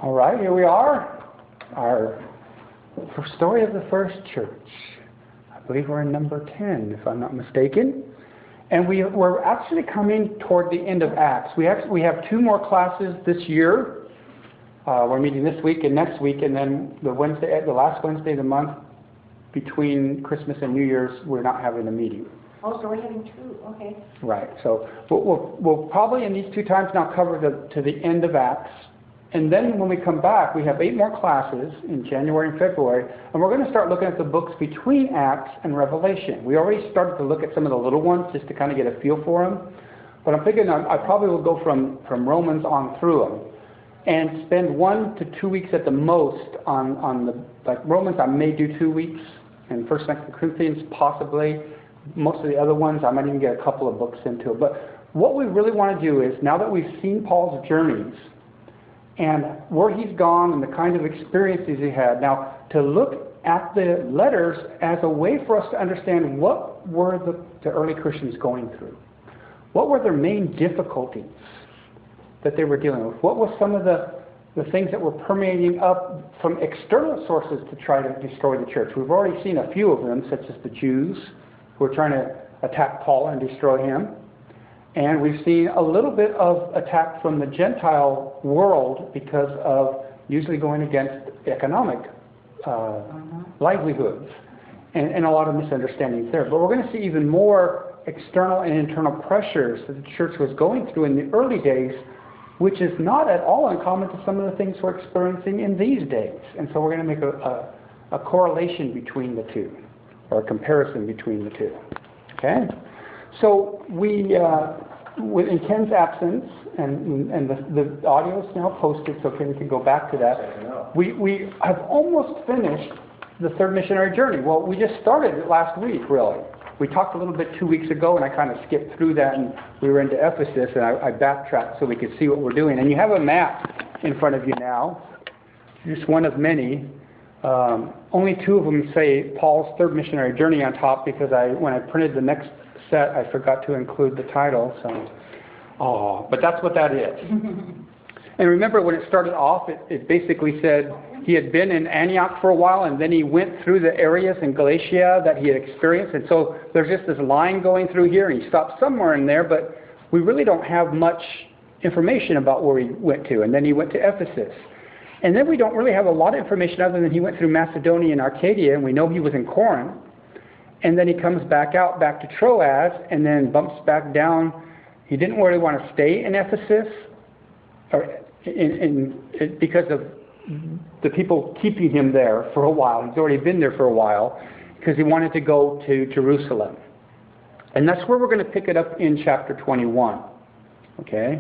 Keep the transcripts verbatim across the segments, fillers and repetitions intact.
All right, here we are, our story of the first church. I believe we're in number ten, if I'm not mistaken. And we, we're actually coming toward the end of Acts. We actually we have two more classes this year. Uh, we're meeting this week and next week, and then the Wednesday, the last Wednesday of the month, between Christmas and New Year's, we're not having a meeting. Oh, so we're having two, okay. Right, so we'll, we'll, we'll probably in these two times now cover the, to the end of Acts. And then when we come back, we have eight more classes in January and February, and we're going to start looking at the books between Acts and Revelation. We already started to look at some of the little ones just to kind of get a feel for them. But I'm thinking I, I probably will go from, from Romans on through them and spend one to two weeks at the most on, on the, like Romans I may do two weeks, and First and Second Corinthians possibly. Most of the other ones I might even get a couple of books into it. But what we really want to do is, now that we've seen Paul's journeys, and where he's gone and the kind of experiences he had. Now, to look at the letters as a way for us to understand what were the, the early Christians going through. What were their main difficulties that they were dealing with? What were some of the, the things that were permeating up from external sources to try to destroy the church? We've already seen a few of them, such as the Jews, who are trying to attack Paul and destroy him. And we've seen a little bit of attack from the Gentile world because of usually going against economic uh, mm-hmm. livelihoods and, and a lot of misunderstandings there. But we're going to see even more external and internal pressures that the church was going through in the early days, which is not at all uncommon to some of the things we're experiencing in these days. And so we're going to make a, a, a correlation between the two, or a comparison between the two. Okay? So we, uh, in Ken's absence, and, and the, the audio is now posted, so Ken can go back to that. We, we have almost finished the third missionary journey. Well, we just started it last week, really. We talked a little bit two weeks ago, and I kind of skipped through that, and we were into Ephesus, and I, I backtracked so we could see what we're doing. And you have a map in front of you now, just one of many. Um, only two of them say Paul's third missionary journey on top, because I, when I printed the next set, I forgot to include the title. So, oh, but that's what that is. And remember, when it started off, it, it basically said he had been in Antioch for a while, and then he went through the areas in Galatia that he had experienced. And so there's just this line going through here, and he stopped somewhere in there, but we really don't have much information about where he went to. And then he went to Ephesus. And then we don't really have a lot of information other than he went through Macedonia and Arcadia, and we know he was in Corinth. And then he comes back out, back to Troas, and then bumps back down. He didn't really want to stay in Ephesus or in, in, because of the people keeping him there for a while. He's already been there for a while because he wanted to go to Jerusalem. And that's where we're going to pick it up in chapter twenty-one. Okay?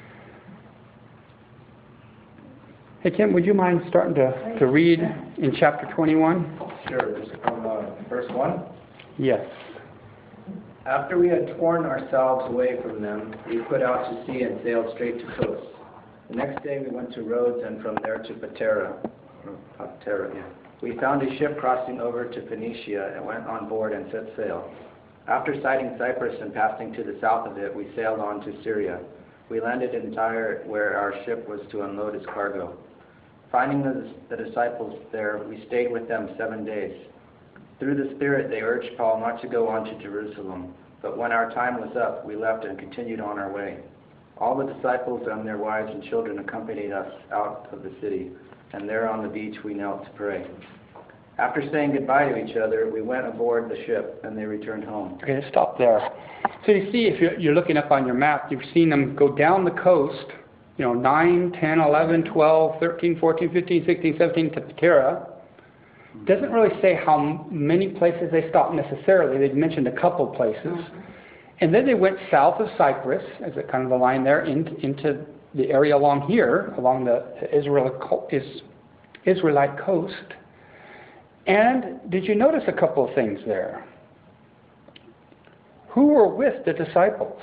Hey, Kim, would you mind starting to, to read in chapter twenty-one? Sure, just from uh, verse one. Yes. After we had torn ourselves away from them, we put out to sea and sailed straight to Kos. The next day we went to Rhodes, and from there to Patara. Patara, yeah. We found a ship crossing over to Phoenicia and went on board and set sail. After sighting Cyprus and passing to the south of it, we sailed on to Syria. We landed in Tyre, where our ship was to unload its cargo. Finding the, the disciples there, we stayed with them seven days. Through the Spirit, they urged Paul not to go on to Jerusalem. But when our time was up, we left and continued on our way. All the disciples and their wives and children accompanied us out of the city, and there on the beach we knelt to pray. After saying goodbye to each other, we went aboard the ship, and they returned home. Okay, stop there. So you see, if you're, you're looking up on your map, you've seen them go down the coast, you know, nine, ten, eleven, twelve, thirteen, fourteen, fifteen, sixteen, seventeen to Patara. Doesn't really say how many places they stopped necessarily. They mentioned a couple places. Mm-hmm. And then they went south of Cyprus, as a kind of a line there, in, into the area along here, along the Israel, Israelite coast. And did you notice a couple of things there? Who were with the disciples?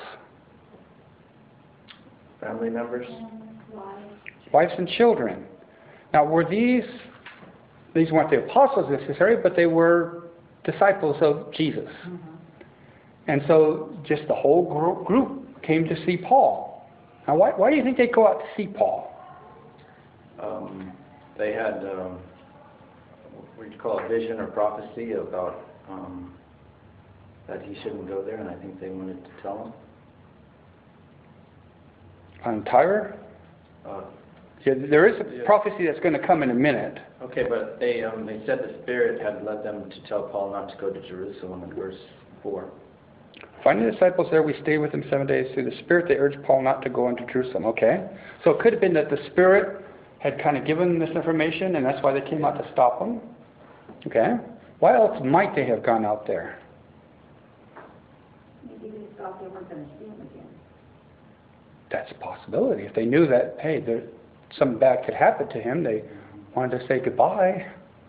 Family members? Wives and children. Now, were these, these weren't the apostles necessarily, but they were disciples of Jesus. Mm-hmm. And so just the whole group came to see Paul. Now, why, why do you think they go out to see Paul? um, they had, um, what do you call it, vision or prophecy about um, that he shouldn't go there, and I think they wanted to tell him. On Tyre? Uh, Yeah, there is a Yeah. prophecy that's going to come in a minute. okay, but they um, they said the Spirit had led them to tell Paul not to go to Jerusalem in verse four. Finding the disciples there, we stayed with them seven days. Through the Spirit, they urged Paul not to go into Jerusalem. Okay? So it could have been that the Spirit had kind of given them this information, and that's why they came out to stop them. Okay? Why else might they have gone out there? Maybe they thought they weren't going to see him again. That's a possibility. If they knew that, hey, there, something bad could happen to him, they wanted to say goodbye.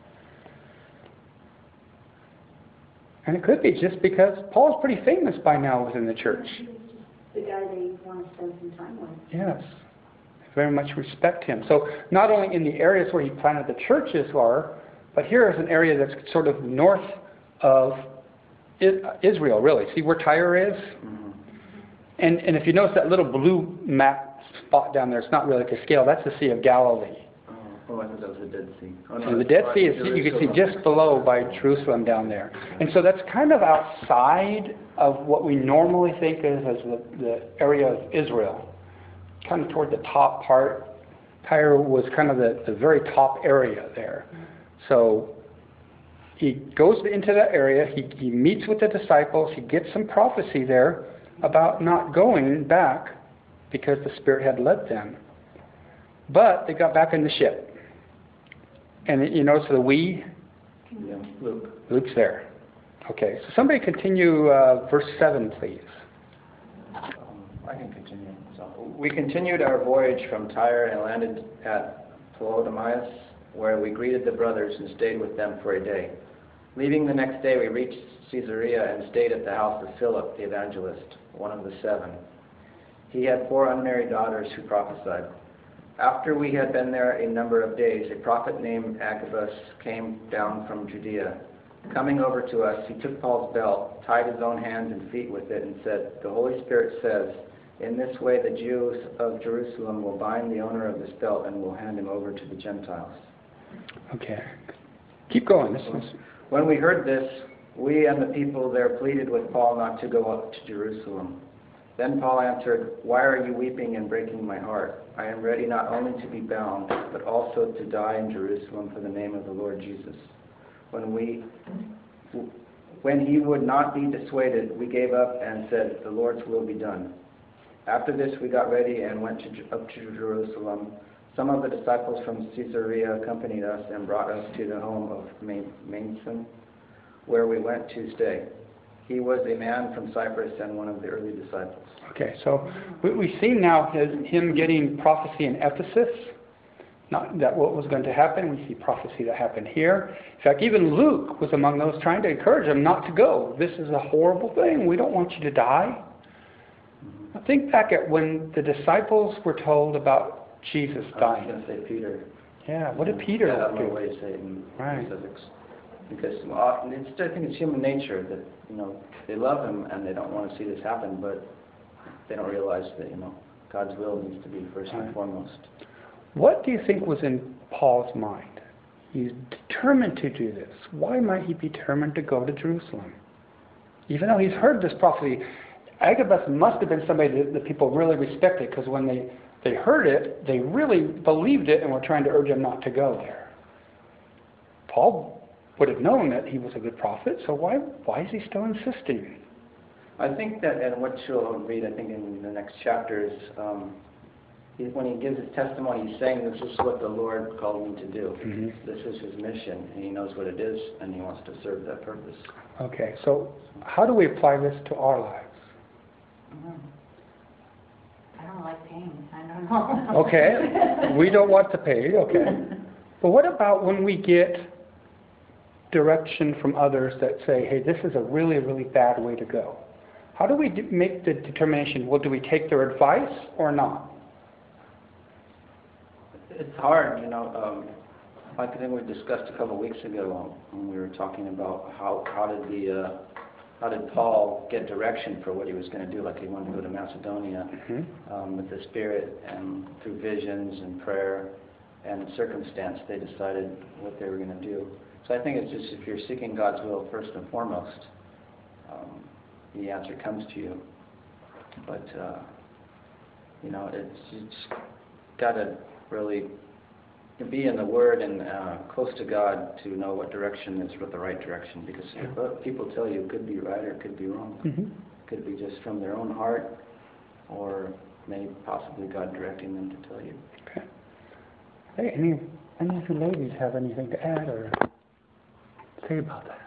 And it could be just because Paul's pretty famous by now within the church. The guy they want to spend some time with. Yes. Very much respect him. So not only in the areas where he planted the churches are, but here is an area that's sort of north of Israel, really. See where Tyre is? Mm-hmm. And, and if you notice that little blue map spot down there, it's not really like a scale. That's the Sea of Galilee. Oh, oh, I thought that was the Dead Sea. Oh, no, And the that's Dead by Sea is, you can see Jerusalem. just below by Jerusalem down there. And so that's kind of outside of what we normally think of as the, the area of Israel. Kind of toward the top part. Tyre was kind of the, the very top area there. So he goes into that area, he, he meets with the disciples, he gets some prophecy there about not going back because the Spirit had led them. But they got back in the ship. And you notice the we? Yeah, Luke. Luke's there. Okay, so somebody continue uh, verse seven, please. Um, I can continue. So we continued our voyage from Tyre and landed at Ptolemais, where we greeted the brothers and stayed with them for a day. Leaving the next day, we reached Caesarea and stayed at the house of Philip the evangelist, one of the seven. He had four unmarried daughters who prophesied. After we had been there a number of days, a prophet named Agabus came down from Judea. Coming over to us, he took Paul's belt, tied his own hands and feet with it, and said, "The Holy Spirit says, in this way the Jews of Jerusalem will bind the owner of this belt and will hand him over to the Gentiles." Okay. Keep going. This is... When we heard this, we and the people there pleaded with Paul not to go up to Jerusalem. Then Paul answered, "Why are you weeping and breaking my heart? I am ready not only to be bound, but also to die in Jerusalem for the name of the Lord Jesus." When we, when he would not be dissuaded, we gave up and said, "The Lord's will be done." After this, we got ready and went to, up to Jerusalem. Some of the disciples from Caesarea accompanied us and brought us to the home of Mnason, where we went to stay. He was a man from Cyprus and one of the early disciples. Okay, so we, we see now his, him getting prophecy in Ephesus. Not that what was going to happen. We see prophecy that happened here. In fact, even Luke was among those trying to encourage him not to go. This is a horrible thing. We don't want you to die. Mm-hmm. Now think back at when the disciples were told about Jesus I was dying. going to say Peter. Yeah, what did Peter Yeah, I don't know do? what to say it in Right. specifics. Because well, it's, I think it's human nature that, you know, they love him and they don't want to see this happen, but they don't realize that, you know, God's will needs to be first Right. and foremost. What do you think was in Paul's mind? He's determined to do this. Why might he be determined to go to Jerusalem? Even though he's heard this prophecy, Agabus must have been somebody that the people really respected, because when they, they heard it, they really believed it and were trying to urge him not to go there. Paul would have known that he was a good prophet, so why why is he still insisting? I think that, and what you'll read, I think, in the next chapters, um, he, when he gives his testimony, he's saying, "This is what the Lord called me to do. Mm-hmm. This is his mission, and he knows what it is, and he wants to serve that purpose." Okay, so how do we apply this to our lives? I don't like pain. I don't know. Okay, we don't want to pay, okay. But what about when we get direction from others that say, hey, this is a really, really bad way to go? How do we d- make the determination, well, do we take their advice or not? It's hard, you know. Um, like I think we discussed a couple of weeks ago when we were talking about how how did the uh, how did Paul get direction for what he was going to do? Like he wanted to go to Macedonia Mm-hmm. um, with the Spirit and through visions and prayer. and circumstance, they decided what they were going to do. So I think it's just if you're seeking God's will first and foremost, um, the answer comes to you. But, uh, you know, it's, you just got to really be in the Word and uh, close to God to know what direction is the right direction. Because what people tell you could be right or could be wrong. Mm-hmm. Could be just from their own heart, or maybe possibly God directing them to tell you. Okay. Hey, any any of you ladies have anything to add or say about that?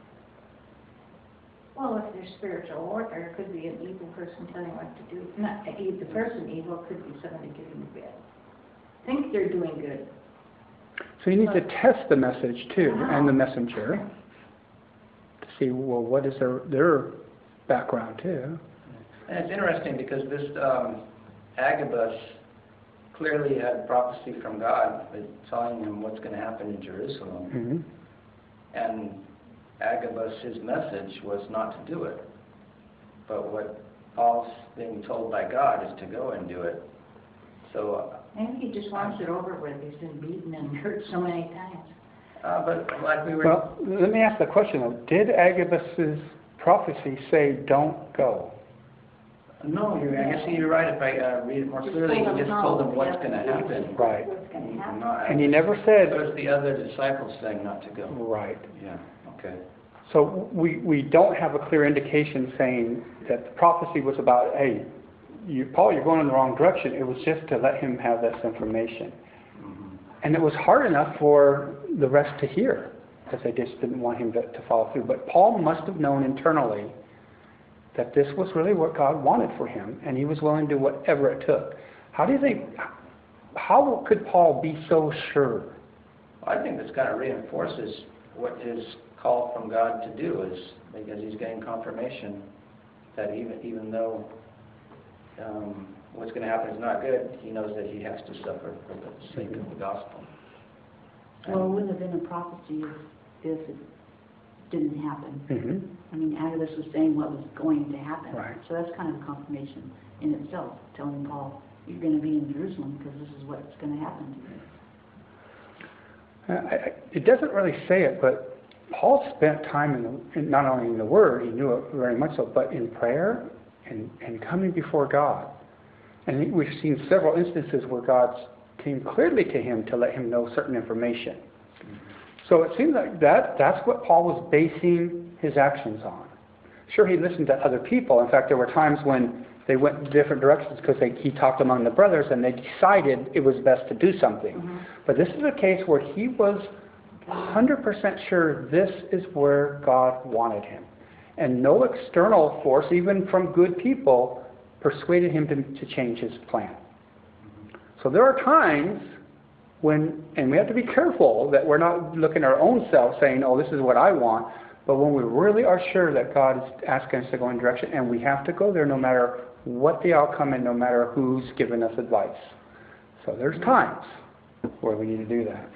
Well, if there's spiritual warfare, it could be an evil person telling what to do. Not the person evil, could be somebody getting to bed. Think they're doing good. So you need to test the message too, and the messenger, to see, well, what is their their background too. And it's interesting because this um, Agabus clearly had prophecy from God, telling him what's going to happen in Jerusalem. Mm-hmm. And Agabus, his message was not to do it. But what Paul's being told by God is to go and do it. So, Maybe he just wants it over with. He's been beaten and hurt so many times. uh, but like we were... Well, let me ask the question though. Did Agabus's prophecy say don't go? No, you're, I guess you're right. If I uh, read it more Just clearly, told he them just no. told them what's Yeah. going to happen. Right. What's going to happen? Not, And he never said... it was the other disciples saying not to go. Right. Yeah, okay. So we, we don't have a clear indication saying that the prophecy was about, hey, you, Paul, you're going in the wrong direction. It was just to let him have this information. Mm-hmm. And it was hard enough for the rest to hear, because they just didn't want him to, to follow through. But Paul must have known internally that this was really what God wanted for him, and he was willing to do whatever it took. How do you think, how could Paul be so sure? I think this kind of reinforces what his call from God to do is, because he's getting confirmation that even even though um, what's going to happen is not good, he knows that he has to suffer for the sake of the gospel. Well, it wouldn't have been a prophecy if, if it didn't happen. Mm-hmm. I mean, Agabus was saying what was going to happen. Right. So that's kind of a confirmation in itself, telling Paul, you're going to be in Jerusalem because this is what's going to happen to you. Uh, I, I, it doesn't really say it, but Paul spent time in, the, in not only in the Word, he knew it very much so, but in prayer and, and coming before God. And we've seen several instances where God came clearly to him to let him know certain information. So it seems like that that's what Paul was basing his actions on. Sure, he listened to other people. In fact, there were times when they went in different directions because he talked among the brothers and they decided it was best to do something. Mm-hmm. But this is a case where he was one hundred percent sure this is where God wanted him. And no external force, even from good people, persuaded him to, to change his plan. So there are times when, and we have to be careful that we're not looking at our own self saying, oh, this is what I want, but when we really are sure that God is asking us to go in a direction, and we have to go there no matter what the outcome and no matter who's given us advice. So there's times where we need to do that.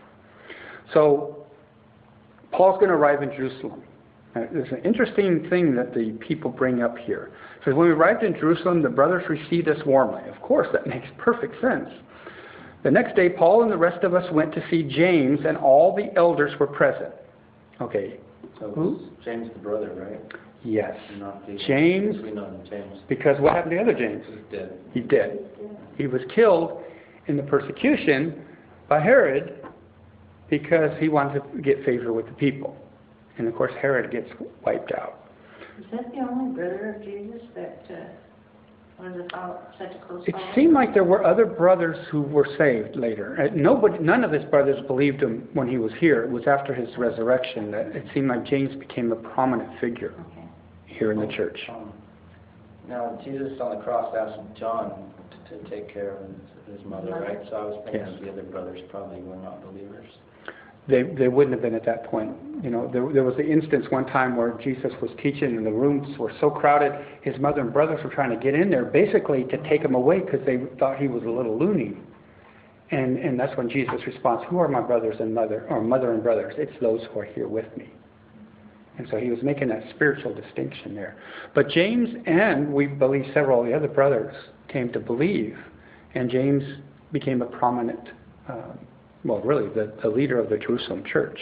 So Paul's going to arrive in Jerusalem. Now, there's an interesting thing that the people bring up here. Because when we arrived in Jerusalem, the brothers received us warmly. Of course, that makes perfect sense. The next day, Paul and the rest of us went to see James, and all the elders were present. Okay. So it Who? was James the brother, right? Yes. Not the, James. We know James. Because what happened to the other James? He's dead. He did. He was killed in the persecution by Herod because he wanted to get favor with the people. And of course, Herod gets wiped out. Is that the only brother of Jesus that uh, was a follow, such a close It follower? seemed like there were other brothers who were saved later. Uh, Nobody, none of his brothers believed him when he was here. It was after his resurrection that it seemed like James became a prominent figure Okay. here in the church. Um, now, Jesus on the cross asked John to, to take care of his, his mother, right? So I was thinking Yes. the other brothers probably were not believers. They they wouldn't have been at that point. You know, there there was an instance one time where Jesus was teaching and the rooms were so crowded, his mother and brothers were trying to get in there basically to take him away because they thought he was a little loony. And and that's when Jesus responds, "Who are my brothers and mother, or mother and brothers? It's those who are here with me." And so he was making that spiritual distinction there. But James and we believe several of the other brothers came to believe, and James became a prominent uh, well, really, the, the leader of the Jerusalem church.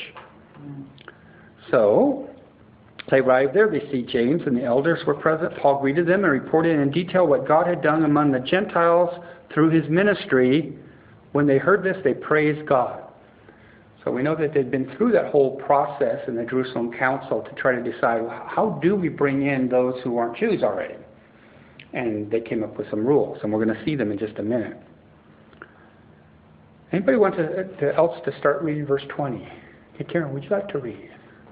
So, they arrived there, they see James and the elders were present. Paul greeted them and reported in detail what God had done among the Gentiles through his ministry. When they heard this, they praised God. So we know that they'd been through that whole process in the Jerusalem Council to try to decide, how do we bring in those who aren't Jews already? And they came up with some rules, and we're going to see them in just a minute. Anybody want to, to else to start reading verse twenty? Hey, Karen, would you like to read?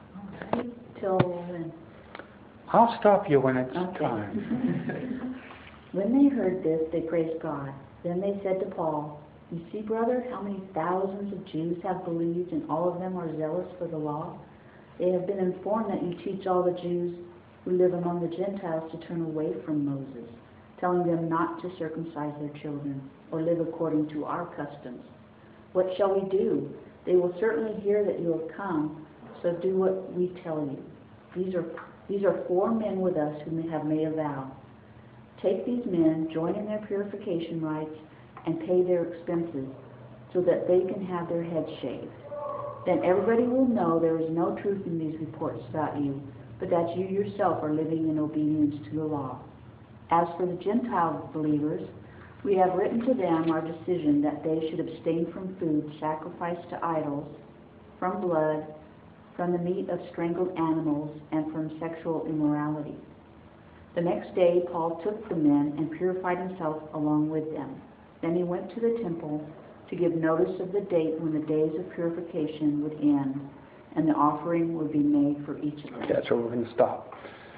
Till when? I'll stop you when it's Okay. time. When they heard this, they praised God. Then they said to Paul, "You see, brother, how many thousands of Jews have believed, and all of them are zealous for the law? They have been informed that you teach all the Jews who live among the Gentiles to turn away from Moses, telling them not to circumcise their children or live according to our customs. What shall we do? They will certainly hear that you have come, so do what we tell you. These are these are four men with us who have made a vow. Take these men, join in their purification rites, and pay their expenses, so that they can have their heads shaved. Then everybody will know there is no truth in these reports about you, but that you yourself are living in obedience to the law. As for the Gentile believers, we have written to them our decision that they should abstain from food sacrificed to idols, from blood, from the meat of strangled animals, and from sexual immorality." The next day Paul took the men and purified himself along with them. Then he went to the temple to give notice of the date when the days of purification would end, and the offering would be made for each of them. Okay, that's where we're going to stop.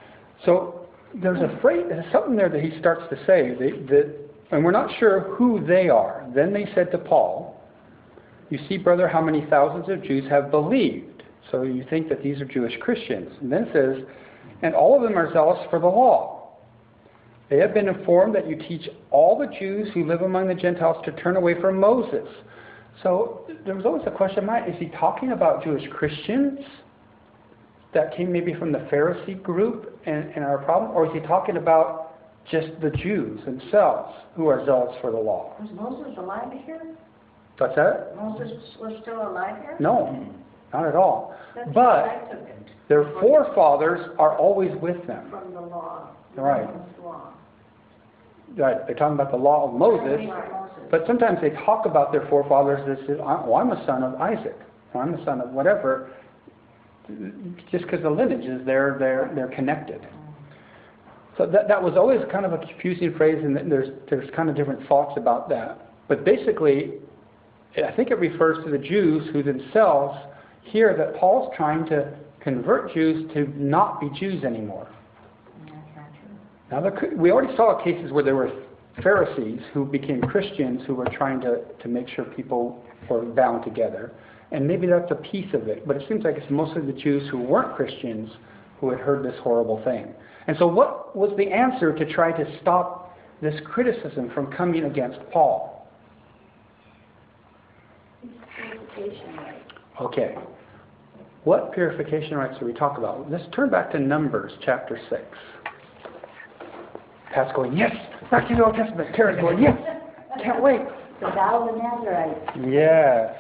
So there's a phrase, there's something there that he starts to say, that, that, and we're not sure who they are. Then they said to Paul, "You see, brother, how many thousands of Jews have believed." So you think that these are Jewish Christians. And then it says, "And all of them are zealous for the law. They have been informed that you teach all the Jews who live among the Gentiles to turn away from Moses." So there was always a question in my mind, is he talking about Jewish Christians that came maybe from the Pharisee group and, and are a problem? Or is he talking about just the Jews themselves who are zealous for the law? Was Moses alive here? What's that? Moses was still alive here? No, not at all. That's what But I took it, their forefathers are always with them. from the law. Right. Moses' law. Right, they're talking about the law of Moses, Moses. but sometimes they talk about their forefathers as, "Oh, I'm a son of Isaac, or I'm a son of whatever." Just because the lineage is there, they're they're connected. So that that was always kind of a confusing phrase, and there's there's kind of different thoughts about that. But basically, I think it refers to the Jews who themselves hear that Paul's trying to convert Jews to not be Jews anymore. Now, there could, we already saw cases where there were Pharisees who became Christians who were trying to, to make sure people were bound together. And maybe that's a piece of it. But it seems like it's mostly the Jews who weren't Christians who had heard this horrible thing. And so what was the answer to try to stop this criticism from coming against Paul? Purification rite. Okay. What purification rites do we talk about? Let's turn back to Numbers chapter six. Pat's going, "Yes! Back to the Old Testament." Karen's going, "Yes! Can't wait!" The vow of the Nazarite. Yes.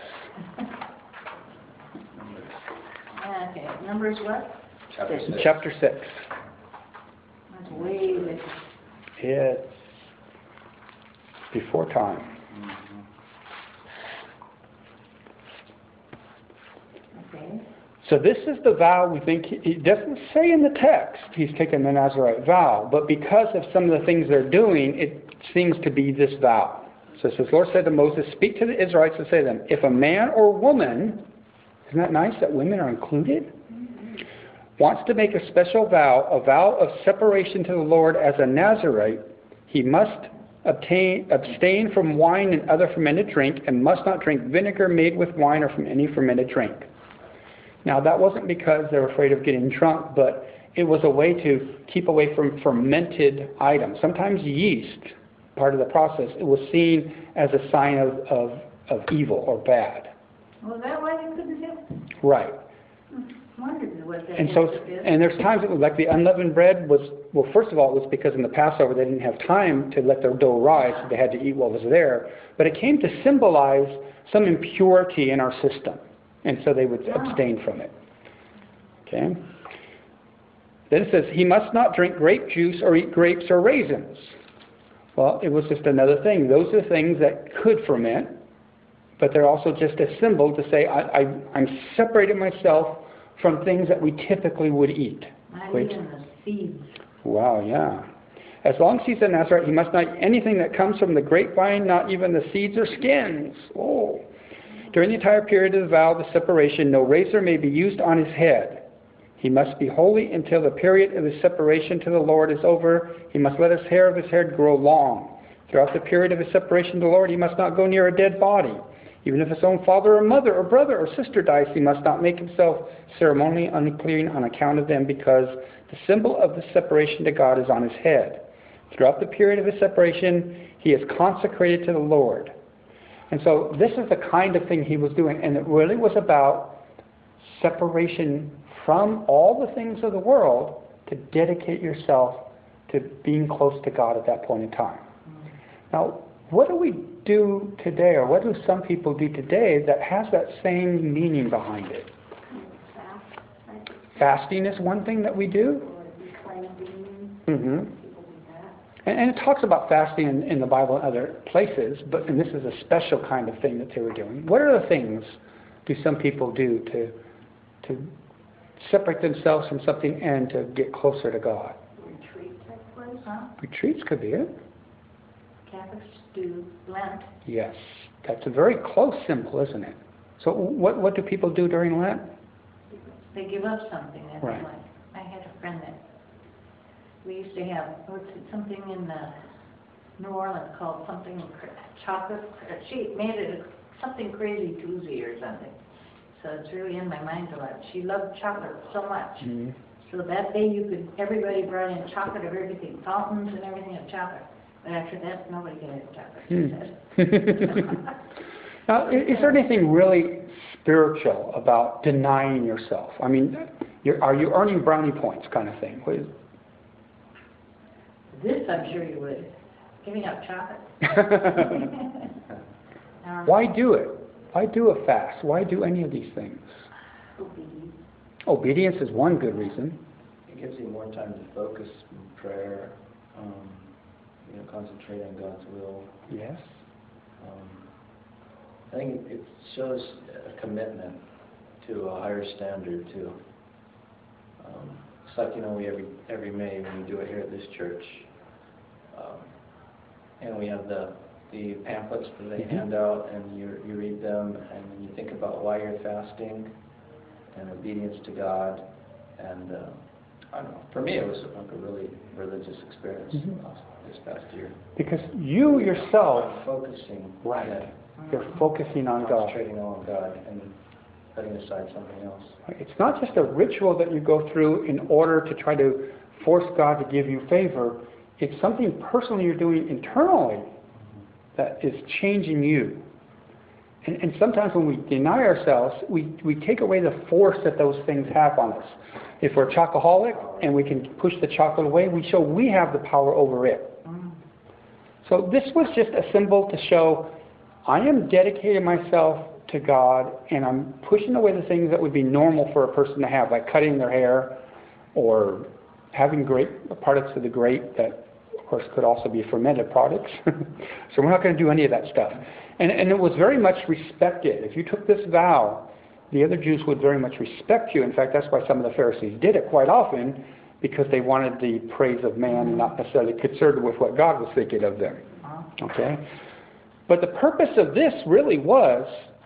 Okay, Numbers what? Chapter six. Chapter six. That's way later. It's before time. Okay. So this is the vow we think, it doesn't say in the text he's taken the Nazarite vow, but because of some of the things they're doing, it seems to be this vow. So it says, "Lord said to Moses, speak to the Israelites and say to them, if a man or woman," isn't that nice that women are included? "Wants to make a special vow, a vow of separation to the Lord as a Nazarite, he must obtain, abstain from wine and other fermented drink, and must not drink vinegar made with wine or from any fermented drink." Now, that wasn't because they were afraid of getting drunk, but it was a way to keep away from fermented items. Sometimes yeast, part of the process, it was seen as a sign of, of, of evil or bad. Was that why they couldn't have? Right. wondered what that And so, is. and there's times it was like the unleavened bread was, well, first of all, it was because in the Passover they didn't have time to let their dough rise, so they had to eat what was there. But it came to symbolize some impurity in our system, and so they would Wow. abstain from it. Okay? Then it says, he must not drink grape juice or eat grapes or raisins. Well, it was just another thing. Those are things that could ferment, but they're also just a symbol to say, I, I, I'm separating myself from things that we typically would eat. Not Which, even the seeds. wow, yeah. As long as he's a Nazarite, he must not eat anything that comes from the grapevine, not even the seeds or skins. Oh. During the entire period of the vow, the separation, no razor may be used on his head. He must be holy until the period of his separation to the Lord is over. He must let his hair of his head grow long. Throughout the period of his separation to the Lord, he must not go near a dead body. Even if his own father or mother or brother or sister dies, he must not make himself ceremonially unclean on account of them, because the symbol of the separation to God is on his head. Throughout the period of his separation, he is consecrated to the Lord. And so this is the kind of thing he was doing, and it really was about separation from all the things of the world to dedicate yourself to being close to God at that point in time. Now, what do we do today, or what do some people do today that has that same meaning behind it? Fast, right? Fasting is one thing that we do. Or reclaiming, Mm-hmm. people do that. And, and it talks about fasting in, in the Bible and other places, but and this is a special kind of thing that they were doing. What other things do some people do to to separate themselves from something and to get closer to God? Retreat type place, huh? Retreats could be it. Catholics do Lent. Yes. That's a very close symbol, isn't it? So what what do people do during Lent? They give up something that Right. they like. I had a friend that we used to have, what's it, something in the New Orleans called something cr- chocolate. uh, She made it a, something crazy Tuesday or something. So it's really in my mind a lot. She loved chocolate so much. Mm-hmm. So that day you could, everybody brought in chocolate of everything, fountains and everything of chocolate. But after that, nobody could have chocolate, she said. Now, i- is there anything really spiritual about denying yourself? I mean, you're, are you earning brownie points kind of thing? What is, This I'm sure you would. Giving up chocolate. Um, why do it? Why do a fast? Why do any of these things? Obedience. Obedience is one good reason. It gives you more time to focus in prayer, um, you know, concentrate on God's will. Yes. Um, I think it shows a commitment to a higher standard too. Um, it's like, you know, we every every May when we do it here at this church, um, and we have the the pamphlets that they Mm-hmm. hand out, and you you read them, and then you think about why you're fasting, and obedience to God, and uh, I don't know. For me, it was like a really religious experience Mhm. last, this past year. Because you yourself, I'm focusing, right, yeah, you're focusing on God. concentrating on God and setting aside something else. It's not just a ritual that you go through in order to try to force God to give you favor. It's something personally you're doing internally that is changing you. And, and sometimes when we deny ourselves, we, we take away the force that those things have on us. If we're a chocoholic and we can push the chocolate away, we show we have the power over it. mm. So this was just a symbol to show I am dedicating myself to God, and I'm pushing away the things that would be normal for a person to have, like cutting their hair or having grape products of the grape that, of course, could also be fermented products. So we're not going to do any of that stuff. And, and it was very much respected. If you took this vow, the other Jews would very much respect you. In fact, that's why some of the Pharisees did it quite often, because they wanted the praise of man and not necessarily concerned with what God was thinking of them. Okay? But the purpose of this really was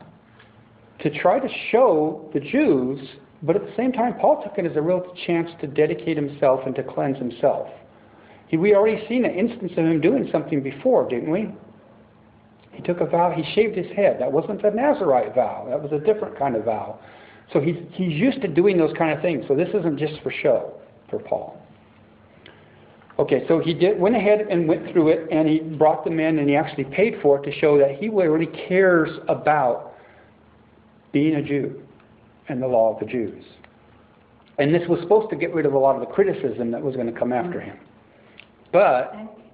to try to show the Jews, but at the same time, Paul took it as a real chance to dedicate himself and to cleanse himself. He, we already seen an instance of him doing something before, didn't we? He took a vow, he shaved his head. That wasn't the Nazarite vow. That was a different kind of vow. So he's, he's used to doing those kind of things. So this isn't just for show for Paul. Okay, so he did went ahead and went through it, and he brought them in, and he actually paid for it to show that he really cares about being a Jew and the law of the Jews. And this was supposed to get rid of a lot of the criticism that was going to come after him. But...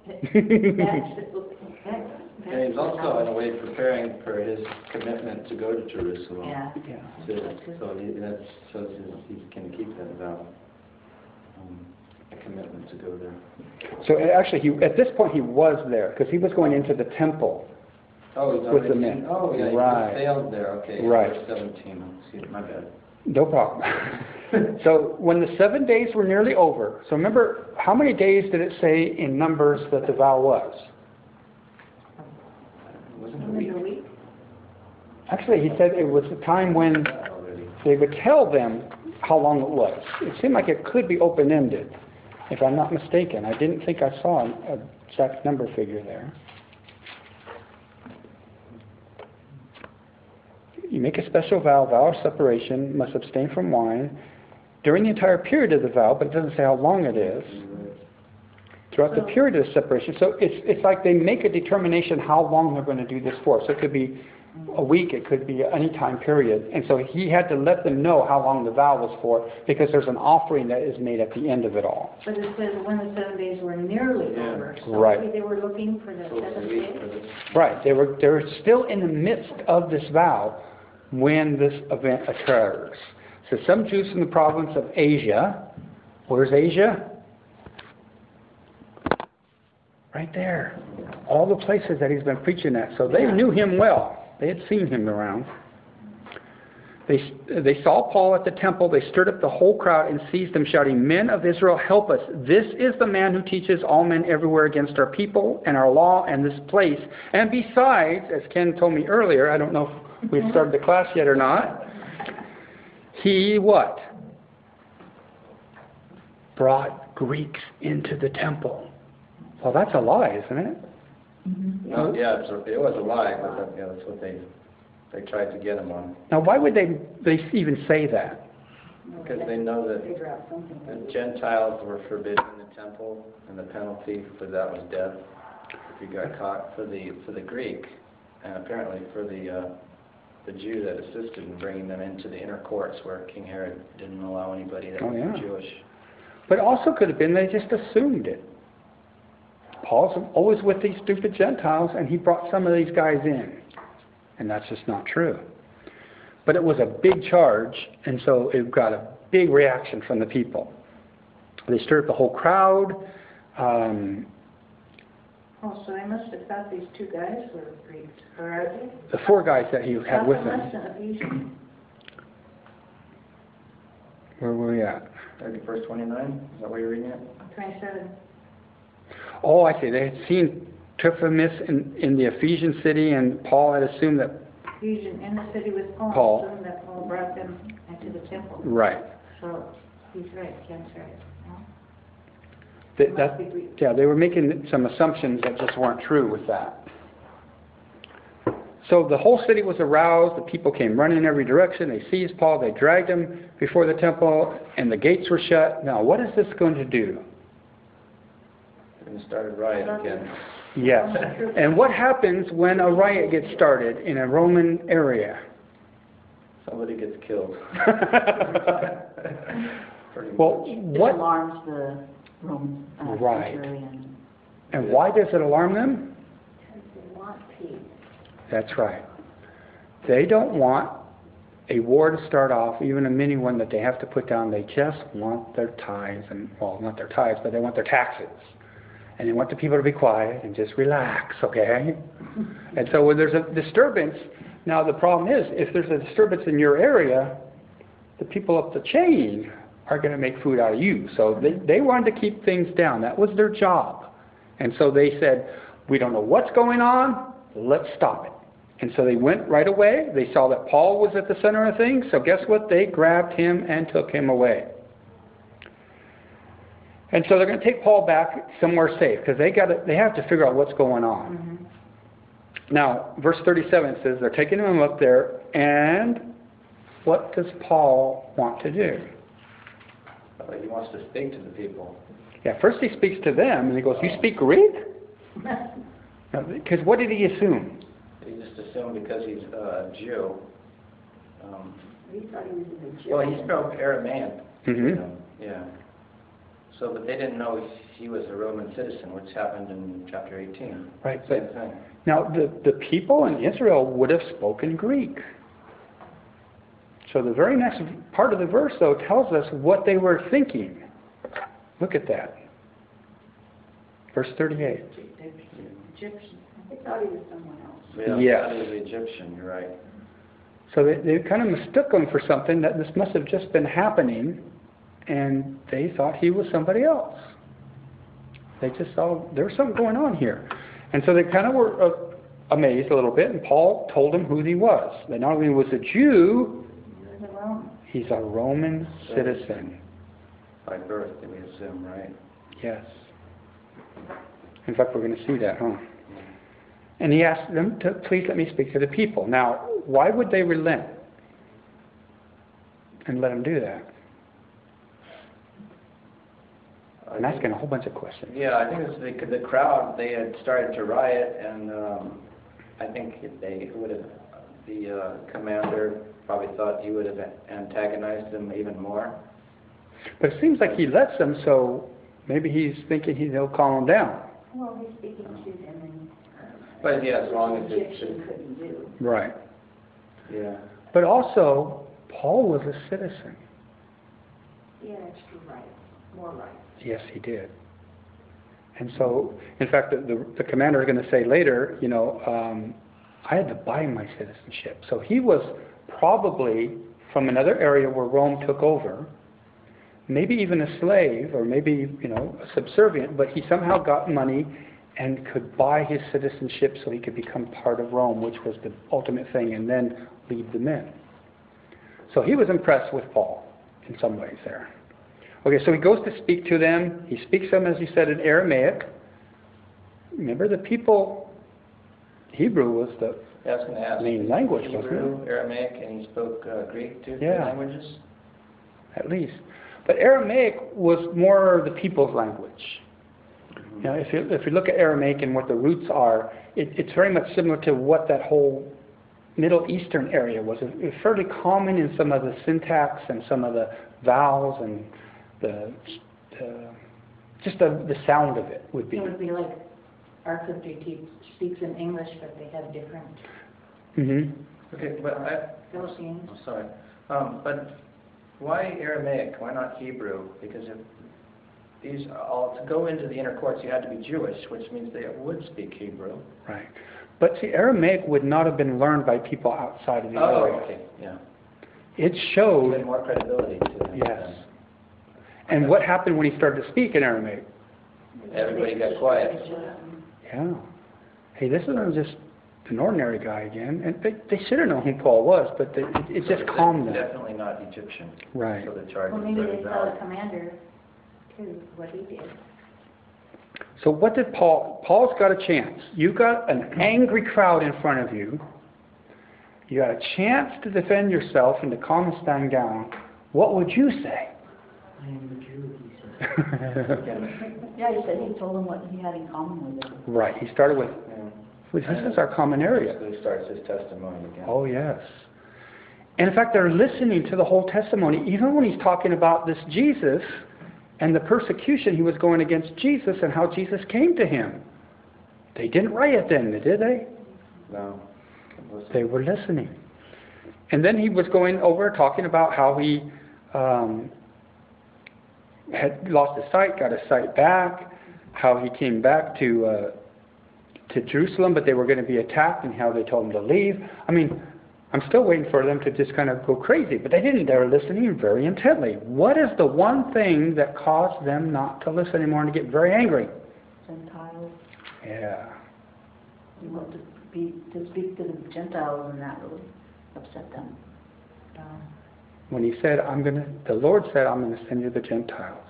And he's also, in a way, preparing for his commitment to go to Jerusalem. Yeah. yeah. To, so he, that shows he, he can keep that vow, um, a commitment to go there. So actually, he, at this point, he was there because he was going into the temple. Oh, he's with the already men. in- Oh, yeah, Right. he sailed there. Okay, Right. verse seventeen. Excuse me, my bad. No problem. So when the seven days were nearly over, so remember, how many days did it say in Numbers that the vow was? Wasn't it a Only week? a week? Actually, he said it was a time when Already. they would tell them how long it was. It seemed like it could be open-ended, if I'm not mistaken. I didn't think I saw an exact number figure there. You make a special vow, vow of separation, must abstain from wine during the entire period of the vow, but it doesn't say how long it is. Throughout the period of separation. So it's it's like they make a determination how long they're going to do this for. So it could be a week, it could be any time period. And so he had to let them know how long the vow was for because there's an offering that is made at the end of it all. But it says when the seven days were nearly Yeah. over. So Right. maybe they were looking for the So it's a seventh week day. for this. Right. They were they were still in the midst of this vow when this event occurs. So some Jews from the province of Asia, where's Asia? Right there. All the places that he's been preaching at. So they knew him well. They had seen him around. They, they saw Paul at the temple. They stirred up the whole crowd and seized him, shouting, "Men of Israel, help us. This is the man who teaches all men everywhere against our people and our law and this place. And besides," as Ken told me earlier, I don't know if we've started the class yet or not, he what? Brought Greeks into the temple. Well, that's a lie, isn't it? No, yeah, it's a, it was a lie, but that, yeah, that's what they they tried to get him on, Now, why would they they even say that? because they know that Figure out something. the Gentiles were forbidden in the temple, and the penalty for that was death if you got caught. For the for the Greek, and apparently for the uh, the Jew that assisted in bringing them into the inner courts, where King Herod didn't allow anybody that Oh, was yeah. Jewish. But it also could have been they just assumed it. Paul's always with these stupid Gentiles, and he brought some of these guys in. And that's just not true. But it was a big charge, and so it got a big reaction from the people. They stirred up the whole crowd. Um, Oh, so they must have thought these two guys were Greeks, or are they? the four guys that he had with him. Ephesians. Where were we at? Maybe verse twenty-nine? Is that what you're reading it? Twenty-seven. Oh, I see. They had seen Trophimus in, in the Ephesian city, and Paul had assumed that... Ephesians in the city with Paul. Paul. Assumed that Paul brought them into the temple. Right. So he's right, Ken's right. No? That, Must that, be Greek. yeah, they were making some assumptions that just weren't true with that. So the whole city was aroused. The people came running in every direction. They seized Paul. They dragged him before the temple, and the gates were shut. Now, what is this going to do? And it started riot again. Yes. And what happens when a riot gets started in a Roman area? Somebody gets killed. Pretty Well, much. It what alarms the Roman uh, Right. centurion. and why does it alarm them? Because they want peace. That's right. They don't want a war to start off, even a mini one that they have to put down. They just want their tithes, and well, not their tithes, but they want their taxes. And they want the people to be quiet and just relax, okay? And so when there's a disturbance, now the problem is, if there's a disturbance in your area, the people up the chain are going to make food out of you. So they, they wanted to keep things down. That was their job. And so they said, we don't know what's going on, let's stop it. And so they went right away. They saw that Paul was at the center of things, so guess what? They grabbed him and took him away. And so they're going to take Paul back somewhere safe, because they got to, they have to figure out what's going on. Mm-hmm. Now, verse thirty-seven says they're taking him up there, and what does Paul want to do? Uh, He wants to speak to the people. Yeah, first he speaks to them, and he goes, "You speak Greek?" Because what did he assume? He just assumed because he's uh, a Jew. Um, He thought he was in the well, he spoke Aramaic, Mm-hmm. Yeah. So, but they didn't know he was a Roman citizen, which happened in chapter eighteen. Right. Same But thing. now, the, the people in Israel would have spoken Greek. So the very next part of the verse, though, tells us what they were thinking. Look at that. Verse thirty-eight. Egyptian. They thought he was someone else. Yeah, Yes. that was the Egyptian, you're right. So they, they kind of mistook him for something, that this must have just been happening, and they thought he was somebody else. They just saw there was something going on here. And so they kind of were uh, amazed a little bit, and Paul told them who he was. That not only was a Jew, He was a Roman. he's a Roman citizen. By birth, we assume, right? Yes. In fact, we're going to see that, huh? And he asked them to please let me speak to the people. Now, why would they relent and let him do that? I'm asking a whole bunch of questions. Yeah, I think it's the, the crowd, they had started to riot, and um, I think they would have, the uh, commander probably thought he would have antagonized them even more. But it seems like he lets them, so maybe he's thinking he, he'll calm them down. Well, he's speaking to them in But yeah, as long as Egyptian it's, couldn't do. Right. yeah. But also, Paul was a citizen. He had extra rights, more rights. Yes, he did. And so, in fact, the, the, the commander is going to say later, you know, um, I had to buy my citizenship. So he was probably from another area where Rome took over, maybe even a slave, or maybe, you know, a subservient, but he somehow got money and could buy his citizenship so he could become part of Rome, which was the ultimate thing, and then lead them in. So he was impressed with Paul in some ways there. Okay, so he goes to speak to them. He speaks to them, as he said, in Aramaic. Remember, the people, Hebrew was the Yeah, I was going to ask. main language, wasn't Hebrew, Aramaic, and he spoke uh, Greek too, Yeah. two languages? at least. But Aramaic was more the people's language. You know, if you, if you look at Aramaic and what the roots are, it, it's very much similar to what that whole Middle Eastern area was. It was fairly common in some of the syntax and some of the vowels and the, the just the, the sound of it would be. It would be like our country te- speaks in English, but they have different Mm-hmm. Okay, but I, Philippines. oh, sorry. Um, but why Aramaic? Why not Hebrew? Because if these all to go into the inner courts, you had to be Jewish, which means they would speak Hebrew. Right. But see, Aramaic would not have been learned by people outside of the Oh, area. okay, yeah. It showed, Even more credibility to them. yes. And what happened when he started to speak in Aramaic? Everybody got quiet. Yeah. Hey, this isn't just an ordinary guy again. And they, they should have known who Paul was, but they, it, it just So calmed them. Definitely not Egyptian. Right. So the charge Well, is maybe very they saw valid. the commander, too, what he did. So what did Paul, Paul's got a chance. You've got an angry crowd in front of you. You got a chance to defend yourself and to calm this thing down. What would you say? I am the Jew, he said. Yeah, he said he told them what he had in common with them. Right. He started with, Yeah. with this is our common area. Basically starts his testimony again. Oh, yes. And in fact, they're listening to the whole testimony, even when he's talking about this Jesus and the persecution he was going against Jesus and how Jesus came to him. They didn't riot then, did they? No. They were listening. And then he was going over talking about how he um, had lost his sight, got his sight back, how he came back to uh, to Jerusalem, but they were going to be attacked, and how they told him to leave. I mean, I'm still waiting for them to just kind of go crazy, but they didn't. They were listening very intently. What is the one thing that caused them not to listen anymore and to get very angry? Gentiles. Yeah. He wanted to, be, to speak to the Gentiles, and that really upset them. Um, When he said, I'm going to, the Lord said, I'm going to send you the Gentiles.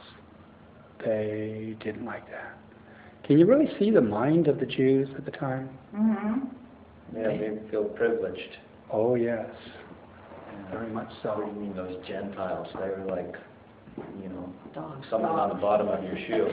They didn't like that. Can you really see the mind of the Jews at the time? Mm-hmm. Yeah, they feel privileged. Oh, yes. Yeah. Very much What do so. you mean those Gentiles? They were like, you know, Dogs. something on the bottom of your shoe.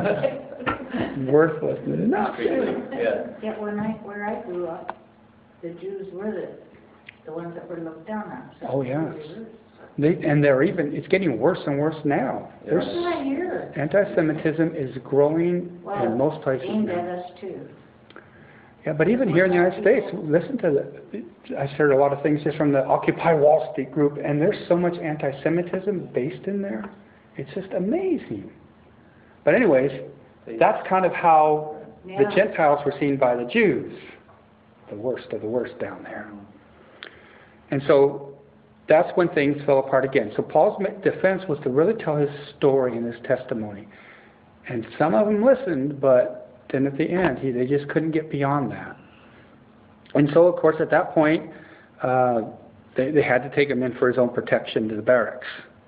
Yeah. Worthless. Nothing. Yeah. Yet when I, where I grew up, the Jews were the, the ones that were looked down on. So Oh, yes. they were They, and they're even, it's getting worse and worse now. Yeah. There's, That's what I hear. anti-Semitism is growing Well, in most places aimed at now. us too. Yeah, but even here in the United States, listen to the, I've heard a lot of things just from the Occupy Wall Street group, and there's so much anti-Semitism based in there. It's just amazing. But anyways, that's kind of how the Yeah. Gentiles were seen by the Jews. The worst of the worst down there. And so that's when things fell apart again. So Paul's defense was to really tell his story and his testimony. And some of them listened, but then at the end, he, they just couldn't get beyond that. And so, of course, at that point, uh, they, they had to take him in for his own protection to the barracks.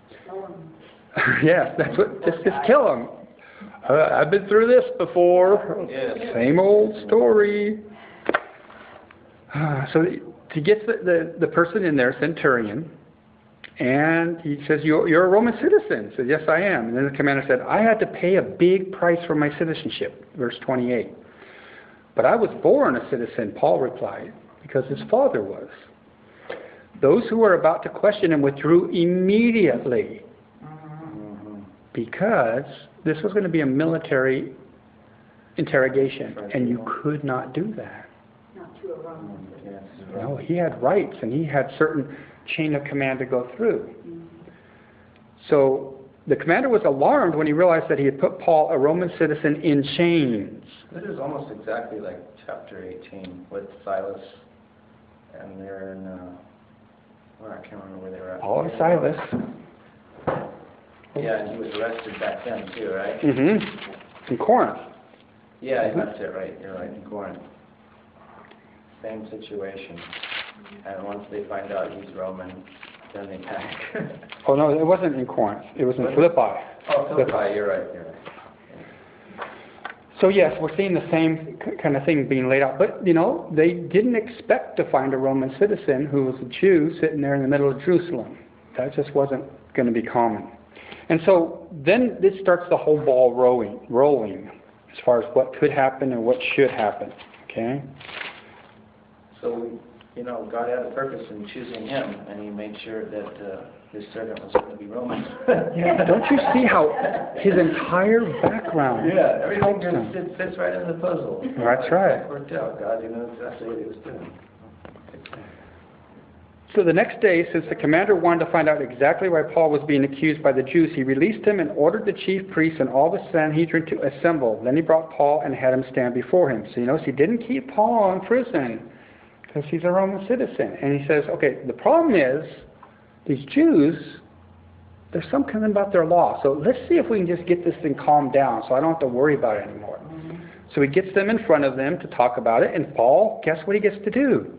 Yes, that's what, just, just kill him. Uh, I've been through this before. Yes. Same old story. Uh, so he gets the, the, the person in there, centurion, and he says, you're, you're a Roman citizen. He says, yes, I am. And then the commander said, I had to pay a big price for my citizenship, verse twenty-eight. But I was born a citizen, Paul replied, because his father was. Those who were about to question him withdrew immediately, because this was going to be a military interrogation, and you could not do that. Not to a Roman. Yes. No, he had rights, and he had certain chain of command to go through. So the commander was alarmed when he realized that he had put Paul, a Roman citizen, in chains. This is almost exactly like chapter eighteen with Silas, and they're in, uh, well, I can't remember where they were at. Paul and Silas. Yeah, and he was arrested back then too, right? Mm-hmm. In Corinth. Yeah, that's it, right, you're right, in Corinth. Same situation. And once they find out he's Roman, then they panic. Oh, no, it wasn't in Corinth. It was in Was it? Philippi. Oh, Philippi, you're right, you're right. So yes, we're seeing the same k- kind of thing being laid out. But, you know, they didn't expect to find a Roman citizen who was a Jew sitting there in the middle of Jerusalem. That just wasn't going to be common. And so then this starts the whole ball rolling, rolling as far as what could happen and what should happen. Okay? So, you know, God had a purpose in choosing him, and he made sure that uh, his servant was going to be Roman. Yeah, don't you see how his entire background Yeah, everything helps just him? fits, fits right in the puzzle. That's right. It worked out. God, you know exactly what he was doing. So the next day, since the commander wanted to find out exactly why Paul was being accused by the Jews, he released him and ordered the chief priests and all the Sanhedrin to assemble. Then he brought Paul and had him stand before him. So you notice he didn't keep Paul in prison because he's a Roman citizen. And he says, okay, the problem is these Jews, there's something about their law. So let's see if we can just get this thing calmed down so I don't have to worry about it anymore. Mm-hmm. So he gets them in front of them to talk about it. And Paul, guess what he gets to do?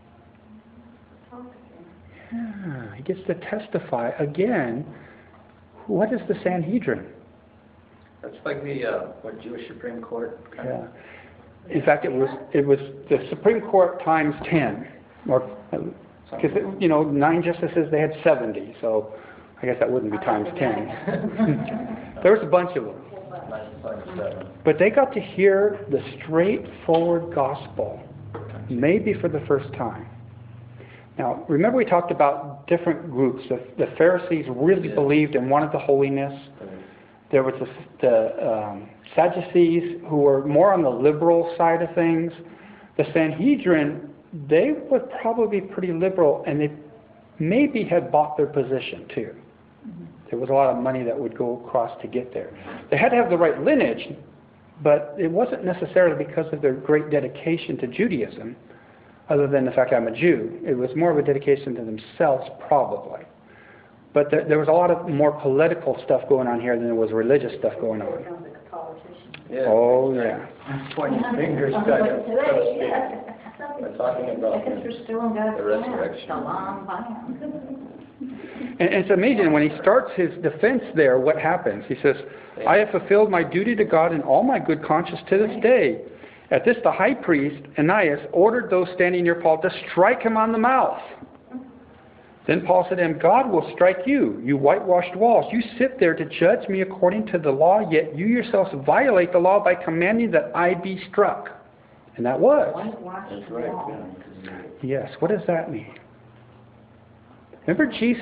Yeah, he gets to testify again. What is the Sanhedrin? That's like the uh, what Jewish Supreme Court. Kind Yeah. In fact, it was it was the Supreme Court times ten, or because you know nine justices, they had seventy, so I guess that wouldn't be times ten. There was a bunch of them, but they got to hear the straightforward gospel, maybe for the first time. Now, remember we talked about different groups. The, the Pharisees really Yeah. believed and wanted the holiness. There was the, the um, Sadducees who were more on the liberal side of things. The Sanhedrin, they would probably be pretty liberal, and they maybe had bought their position too. There was a lot of money that would go across to get there. They had to have the right lineage, but it wasn't necessarily because of their great dedication to Judaism, other than the fact I'm a Jew. It was more of a dedication to themselves, probably. But there, there was a lot of more political stuff going on here than there was religious stuff going on. Sounds like a politician. Yeah. Oh, yeah. Pointing fingers back at so to speak. We're talking about Because we're still in God's the plan. resurrection. It's a long plan. And it's amazing, when he starts his defense there, what happens? He says, I have fulfilled my duty to God in all my good conscience to this day. At this, the high priest, Ananias, ordered those standing near Paul to strike him on the mouth. Then Paul said to him, God will strike you, you whitewashed walls. You sit there to judge me according to the law, yet you yourselves violate the law by commanding that I be struck. And that was. Whitewashed That's right. wall. Yeah, 'cause you- Yes, what does that mean? Remember Jesus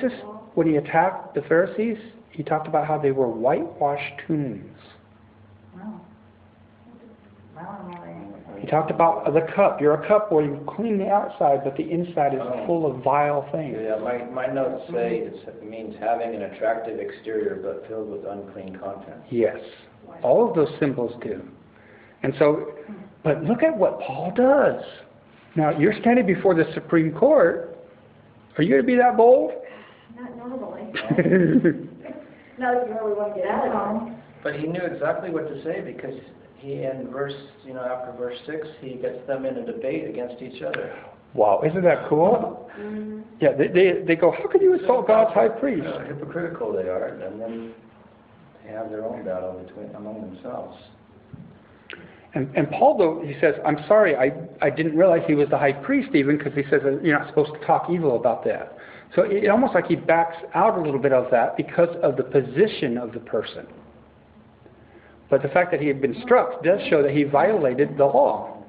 when he attacked the Pharisees, he talked about how they were whitewashed tombs. Wow. Wow, I'm never- He talked about the cup. You're a cup where you clean the outside, but the inside is Oh. full of vile things. Yeah, my, my notes say it's, it means having an attractive exterior but filled with unclean content. Yes. All of those symbols do. And so, but look at what Paul does. Now, you're standing before the Supreme Court. Are you going to be that bold? Not normally. Not if you really want to get out of home. But he knew exactly what to say because he, in verse, you know, after verse six, he gets them in a debate against each other. Wow, isn't that cool? Mm-hmm. Yeah, they, they, they go, how can you insult God's high priest? How hypocritical they are, and then they have their own battle between among themselves. And, and Paul, though, he says, I'm sorry, I, I didn't realize he was the high priest even, because he says that you're not supposed to talk evil about that. So it, it almost like he backs out a little bit of that because of the position of the person. But the fact that he had been struck does show that he violated the law.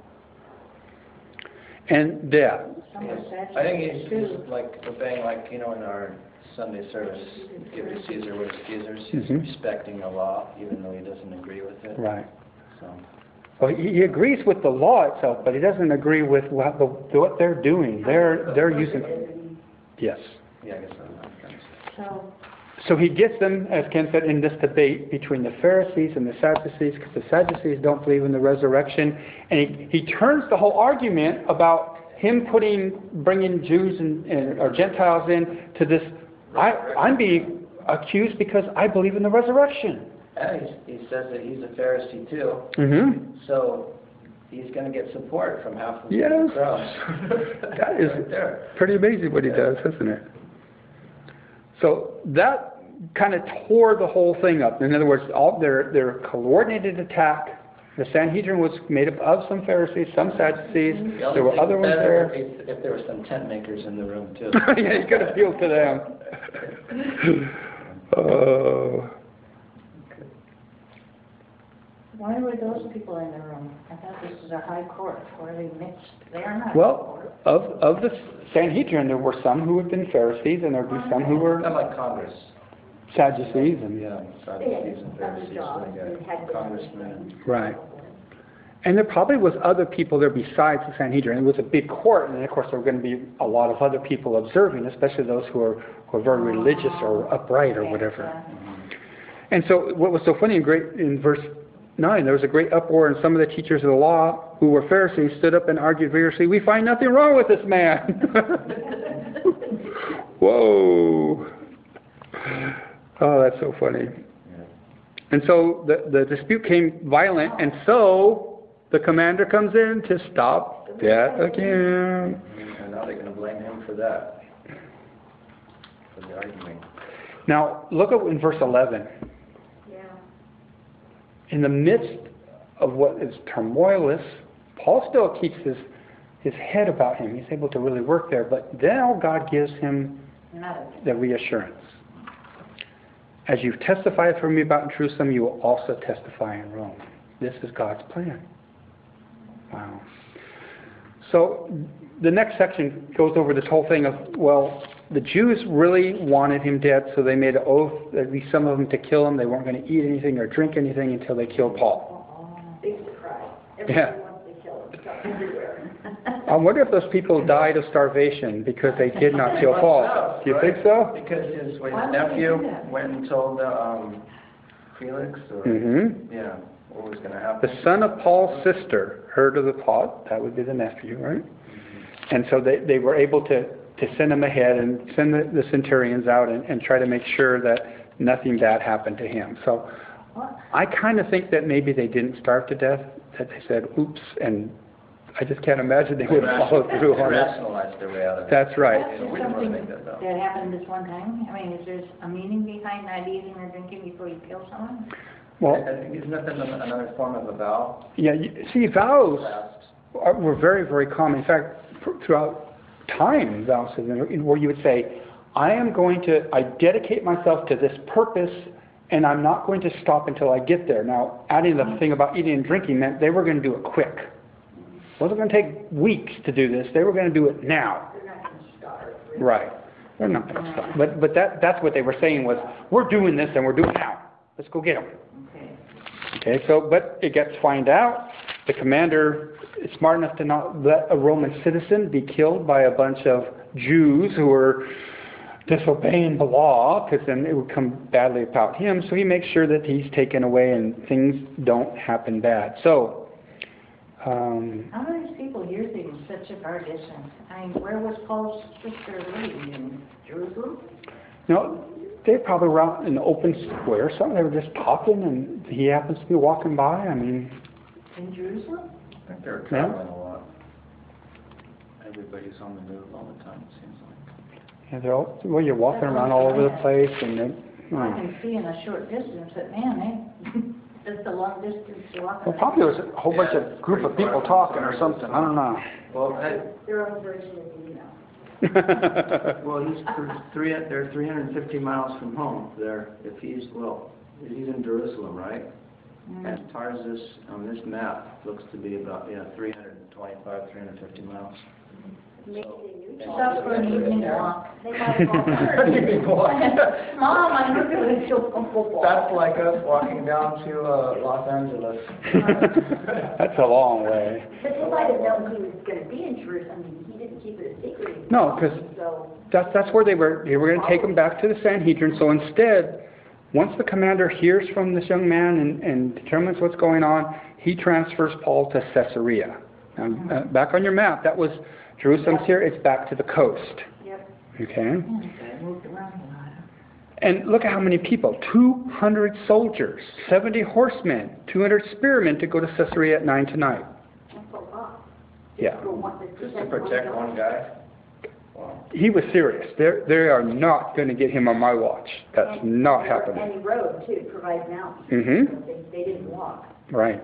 And yeah, Someone said I think he's, too. he's like obeying, like, you know, in our Sunday service, give to Caesar what is Caesar's. He's Mhm. respecting the law, even though he doesn't agree with it. right. So, Well, he, he agrees with the law itself, but he doesn't agree with what, the, what they're doing. They're, they're using... Yes. yeah, I guess that's So, So he gets them, as Ken said, in this debate between the Pharisees and the Sadducees, because the Sadducees don't believe in the resurrection. And he, he turns the whole argument about him putting, bringing Jews and, and or Gentiles in to this, I, I'm being accused because I believe in the resurrection. And he, he says that he's a Pharisee too, Mm-hmm. so he's going to get support from half of Yes. the crowd. That is right there. pretty amazing what he does, isn't it? So that kind of tore the whole thing up. In other words, all their their coordinated attack. The Sanhedrin was made up of some Pharisees, some Sadducees. The only There were thing other ones better there. If, if there were some tent makers in the room too. Yeah, you got to appeal to them. Oh. why were those people in the room? I thought this was a high court where they mixed. They are not. Well, of of the Sanhedrin, there were some who had been Pharisees, and there would be some who were Kind of like Congress. Sadducees, and Yeah, Sadducees and Pharisees, like a congressman. right. And there probably was other people there besides the Sanhedrin. It was a big court, and of course there were going to be a lot of other people observing, especially those who are who are very religious or upright or whatever. And so, what was so funny in great in verse nine, there was a great uproar, and some of the teachers of the law, who were Pharisees, stood up and argued vigorously, "We find nothing wrong with this man." Whoa! Oh, that's so funny. And so the the dispute came violent, and so the commander comes in to stop that again. And now they're going to blame him for that, for the arguing. Now, look at in verse eleven. Yeah. In the midst of what is turmoilous, Paul still keeps his, his head about him. He's able to really work there. But now God gives him the reassurance. As you've testified for me about in Jerusalem, you will also testify in Rome. This is God's plan. Wow. So the next section goes over this whole thing of, well, the Jews really wanted him dead, so they made an oath, at least some of them, to kill him. They weren't going to eat anything or drink anything until they killed Paul. Big surprise. Yeah. Everybody wants to kill him. It's everywhere. I wonder if those people died of starvation because they did not kill Paul. Do you think so? Because his, when Why his would they nephew do that? went and told uh, um, Felix, or Mm-hmm. yeah, what was going to happen. The son of Paul's sister heard of the plot. That would be the nephew, right? And so they, they were able to, to send him ahead and send the, the centurions out and, and try to make sure that nothing bad happened to him. So I kind of think that maybe they didn't starve to death, that they said, oops, and I just can't imagine they would have followed through on it. Rationalized their way out of it. That's right. You know, we That's didn't want to something make that, though. that happened this one time? I mean, is there a meaning behind not eating or drinking before you kill someone? Well, I think isn't that another form of a vow? yeah, you, see, vows Fast. are, were very, very common. In fact, throughout time, vows have been where you would say, I am going to, I dedicate myself to this purpose, and I'm not going to stop until I get there. Now, adding the thing about eating and drinking meant they were going to do it quick. It wasn't going to take weeks to do this. They were going to do it now. They're not going to starve. Right. They're not going to stop. But, but that, that's what they were saying was, we're doing this and we're doing it now. Let's go get them. Okay. Okay, so, but it gets find out. The commander is smart enough to not let a Roman citizen be killed by a bunch of Jews who were disobeying the law, because then it would come badly about him. So he makes sure that he's taken away and things don't happen bad. So, um, How do these people hear things such a far distance? I mean, where was Paul's sister living? In Jerusalem? you know, they probably were out in the open square or something. They were just talking, and he happens to be walking by. I mean, In Jerusalem? I think they're traveling a lot. Everybody's on the move all the time, it seems like. yeah, they're all, well, you're walking around all over the place, and they, Well, I hmm. can see in a short distance, but man, they, that's a long distance to walk. Well, probably there was a whole bunch of group of people talking or something. I don't know. Well, I, Their own version of the email. well, he's th- three, they're three hundred fifty miles from home there, if he's, well, he's in Jerusalem, right? Mm. And Tarsus, on this map, looks to be about, yeah, three hundred twenty-five, three hundred fifty miles. Maybe they knew. Stop for an evening walk. They might have gone. Mom, I'm not doing so comfortable. That's like us walking down to uh, Los Angeles. That's a long way. But they might have known he was going to be in Jerusalem. He didn't keep it a secret. No, because So, that's, that's where they were, they were going to take him back to the Sanhedrin. So instead, once the commander hears from this young man and, and determines what's going on, he transfers Paul to Caesarea. Now, uh, back on your map, that was Jerusalem's here, it's back to the coast. Yep. Okay? I moved around a lot. And look at how many people. two hundred soldiers, seventy horsemen, two hundred spearmen to go to Caesarea at nine tonight. that's a lot. Yeah. For one- Just to protect one guy? Wow. He was serious. They're, they are not going to get him on my watch. That's And- not and happening. he rode too, provided mountains. Mm-hmm. They, they didn't walk. Right.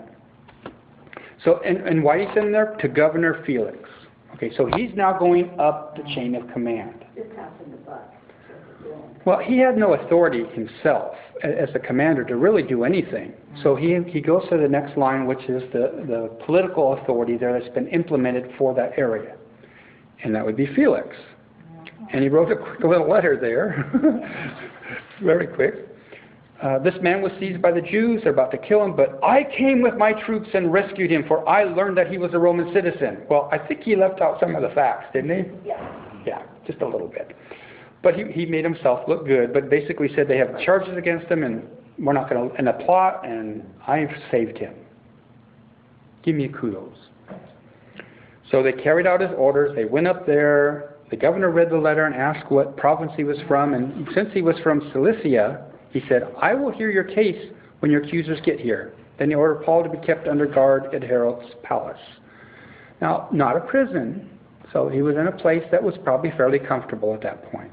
So, and, and why he's in there? To Governor Felix. Okay, so he's now going up the chain of command. Just passing the buck. Well, he had no authority himself a- as a commander to really do anything. So he, he goes to the next line, which is the, the political authority there that's been implemented for that area. And that would be Felix. And he wrote a quick little letter there, very quick. Uh, this man was seized by the Jews. They're about to kill him, but I came with my troops and rescued him, for I learned that he was a Roman citizen. Well, I think he left out some of the facts, didn't he? Yeah. Yeah, just a little bit. But he, he made himself look good, but basically said they have charges against him, and we're not going to, and a plot, and I've saved him. Give me kudos. So they carried out his orders. They went up there. The governor read the letter and asked what province he was from, and since he was from Cilicia, he said, I will hear your case when your accusers get here. Then he ordered Paul to be kept under guard at Herod's palace. Now, not a prison, so he was in a place that was probably fairly comfortable at that point.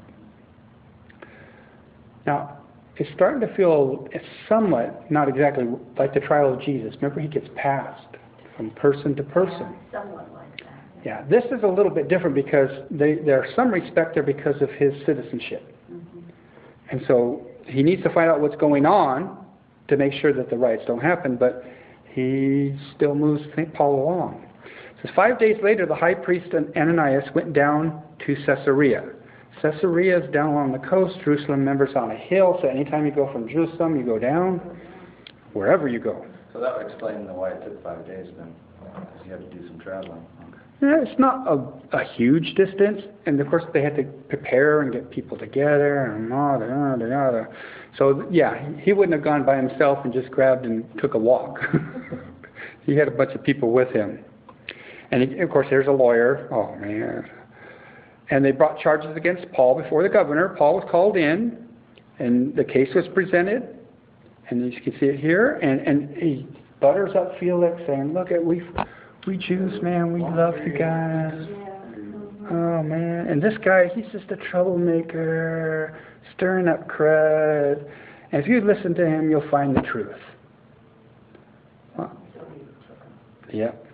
Now, it's starting to feel somewhat, not exactly like the trial of Jesus. Remember, he gets passed from person to person. Somewhat like that. Yeah, this is a little bit different because they, there's some respect there because of his citizenship. Mm-hmm. And so he needs to find out what's going on to make sure that the riots don't happen, but he still moves Saint Paul along. So five days later, the high priest Ananias went down to Caesarea. Caesarea is down along the coast. Jerusalem, members on a hill, so anytime you go from Jerusalem, you go down, wherever you go. So that would explain the why it took five days then, because you had to do some traveling. Yeah, it's not a, a huge distance, and of course they had to prepare and get people together and da, da, da, da, da. So yeah, he wouldn't have gone by himself and just grabbed and took a walk. He had a bunch of people with him. And he, of course there's a lawyer. Oh man. And they brought charges against Paul before the governor. Paul was called in, and the case was presented. And you can see it here. And, and he butters up Felix saying, look, at we we Jews, man, we love you guys. Oh, man. And this guy, he's just a troublemaker, stirring up crud. And if you listen to him, you'll find the truth. Well, yep.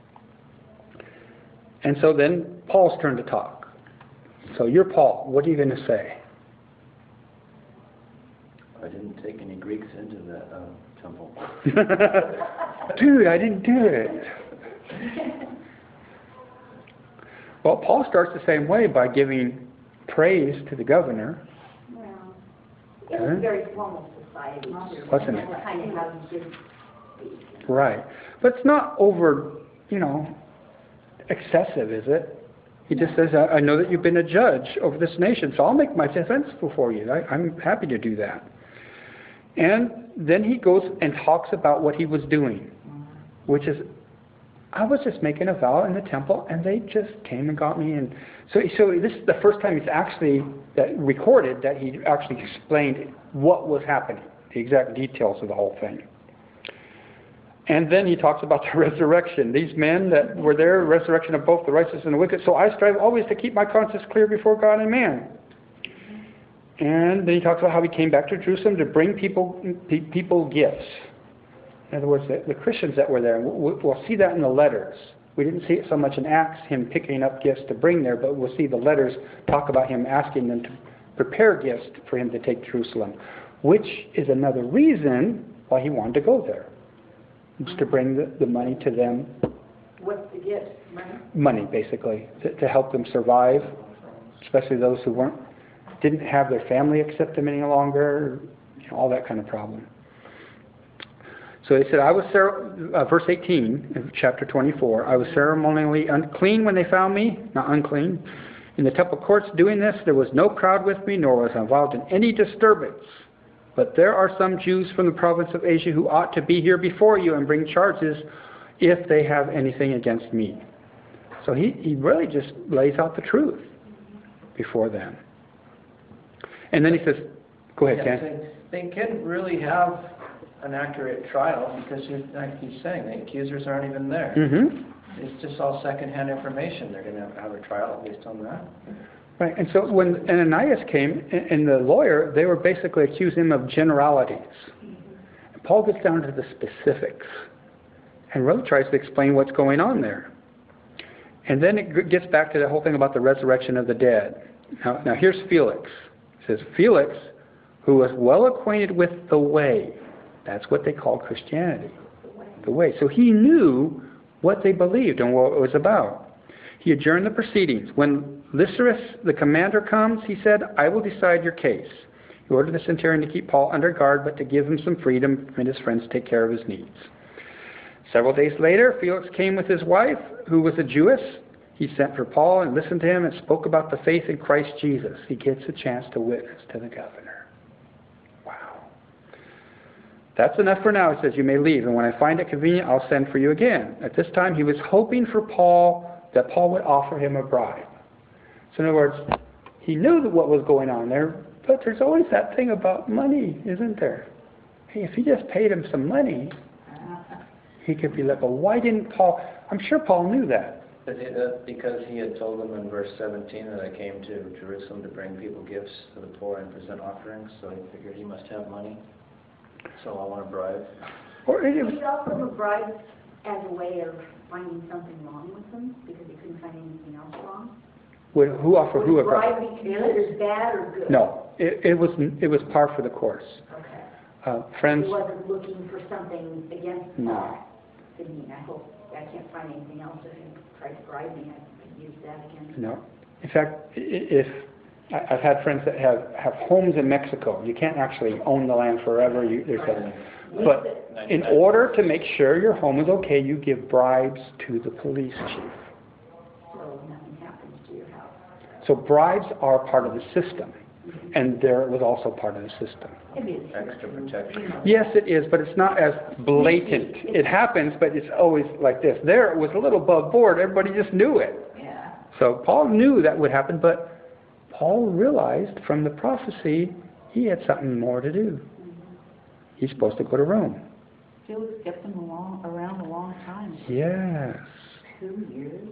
And so then Paul's turn to talk. So you're Paul. What are you going to say? I didn't take any Greeks into that uh, temple. Dude, I didn't do it. Well, Paul starts the same way by giving praise to the governor. Well, it was Huh? a very formal society. too, Wasn't and it? that's kind of how you did speak. Right. But it's not over, you know, excessive, is it? He just says, I I know that you've been a judge over this nation, so I'll make my defense before you. I, I'm happy to do that. And then he goes and talks about what he was doing, which is, I was just making a vow in the temple, and they just came and got me. And so, so this is the first time it's actually that recorded that he actually explained what was happening, the exact details of the whole thing. And then he talks about the resurrection. These men that were there, resurrection of both the righteous and the wicked. So I strive always to keep my conscience clear before God and man. And then he talks about how he came back to Jerusalem to bring people pe- people gifts. In other words, the, the Christians that were there. We'll, we'll see that in the letters. We didn't see it so much in Acts, him picking up gifts to bring there, but we'll see the letters talk about him asking them to prepare gifts for him to take to Jerusalem, which is another reason why he wanted to go there. Just to bring the, the money to them. What's the gift? Money? Money, basically, to, to help them survive, especially those who weren't, didn't have their family accept them any longer, you know, all that kind of problem. So he said, I was, uh, verse eighteen of chapter twenty-four, I was ceremonially unclean when they found me, not unclean. In the temple courts doing this, there was no crowd with me, nor was I involved in any disturbance. But there are some Jews from the province of Asia who ought to be here before you and bring charges if they have anything against me. So he, he really just lays out the truth before them. And then he says, go ahead, Yeah, Ken. they, they can't really have an accurate trial because, you're, like he's saying, the accusers aren't even there. Mm-hmm. It's just all secondhand information. They're going to have, have a trial based on that. Right, and so when Ananias came, and the lawyer, they were basically accusing him of generalities. And Paul gets down to the specifics and really tries to explain what's going on there. And then it gets back to the whole thing about the resurrection of the dead. Now, now here's Felix. It says, Felix, who was well acquainted with the way. That's what they called Christianity. The way. So he knew what they believed and what it was about. He adjourned the proceedings. When Lysias, the commander, comes, he said, I will decide your case. He ordered the centurion to keep Paul under guard, but to give him some freedom and his friends to take care of his needs. Several days later, Felix came with his wife, who was a Jewess. He sent for Paul and listened to him and spoke about the faith in Christ Jesus. He gets a chance to witness to the governor. Wow. That's enough for now, he says, you may leave, and when I find it convenient, I'll send for you again. At this time, he was hoping for Paul, that Paul would offer him a bribe. So in other words, he knew that what was going on there, but there's always that thing about money, isn't there? Hey, if he just paid him some money, he could be like, well, why didn't Paul? I'm sure Paul knew that. Is it, uh, because he had told them in verse seventeen that I came to Jerusalem to bring people gifts to the poor and present offerings, so he figured he must have money. So I want to bribe. Or it Did was, he offer him a bribe as a way of finding something wrong with them because he couldn't find anything else wrong? would, who offered who a Was bribe? bribe be considered bad or good? No, it, it was it was par for the course. Okay. Uh, friends, He wasn't looking for something against No. Paul. Thinking, I hope I can't find anything else if he tries to bribe me, I could use that against him. no. In fact, i- if I- I've had friends that have, have homes in Mexico, you can't actually own the land forever. You, there's a, but in order to make sure your home is okay, you give bribes to the police chief. So nothing happens to your house. So bribes are part of the system, and there was also part of the system. It is. Extra protection. Yes, it is, but it's not as blatant. It happens, but it's always like this. There, it was a little above board. Everybody just knew it. Yeah. So Paul knew that would happen, but Paul realized from the prophecy he had something more to do. He's supposed to go to Rome. Felix kept them along, around a long time, Yes. two years.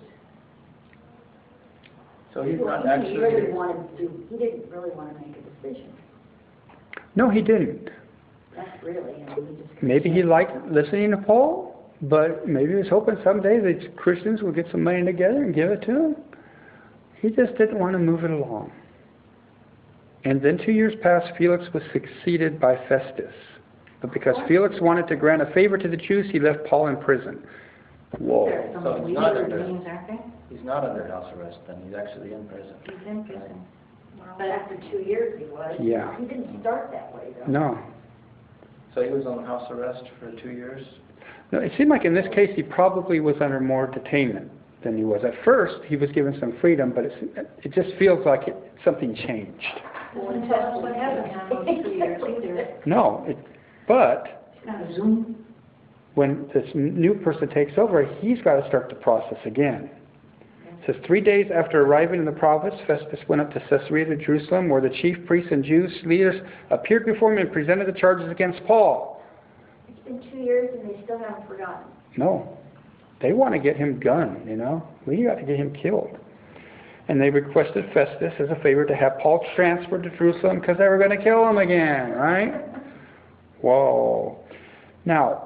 So he's Well, not he really actually... wanted to, he didn't really want to make a decision. No, he didn't. That's really, I mean, he just. Maybe he liked listening to Paul, but maybe he was hoping someday that Christians would get some money together and give it to him. He just didn't want to move it along. And then two years passed, Felix was succeeded by Festus. But because Felix wanted to grant a favor to the Jews, he left Paul in prison. Whoa. There's some So it's not weird under- means, aren't there? He's not under house arrest then, he's actually in prison. He's in prison. Well, after two years he was. Yeah. He didn't start that way, though. No. So he was on house arrest for two years? No, it seemed like in this case he probably was under more detainment than he was. At first, he was given some freedom, but it's, it just feels like it, something changed. Doesn't tell us what happened on those two years either. No, it, but It's kind of Zoom. when this new person takes over, he's got to start the process again. It says, three days after arriving in the province, Festus went up to Caesarea to Jerusalem, where the chief priests and Jews leaders appeared before him and presented the charges against Paul. It's been two years and they still haven't forgotten. No. They want to get him gunned, you know. We got to get him killed. And they requested Festus as a favor to have Paul transferred to Jerusalem because they were going to kill him again, right? Whoa. Now,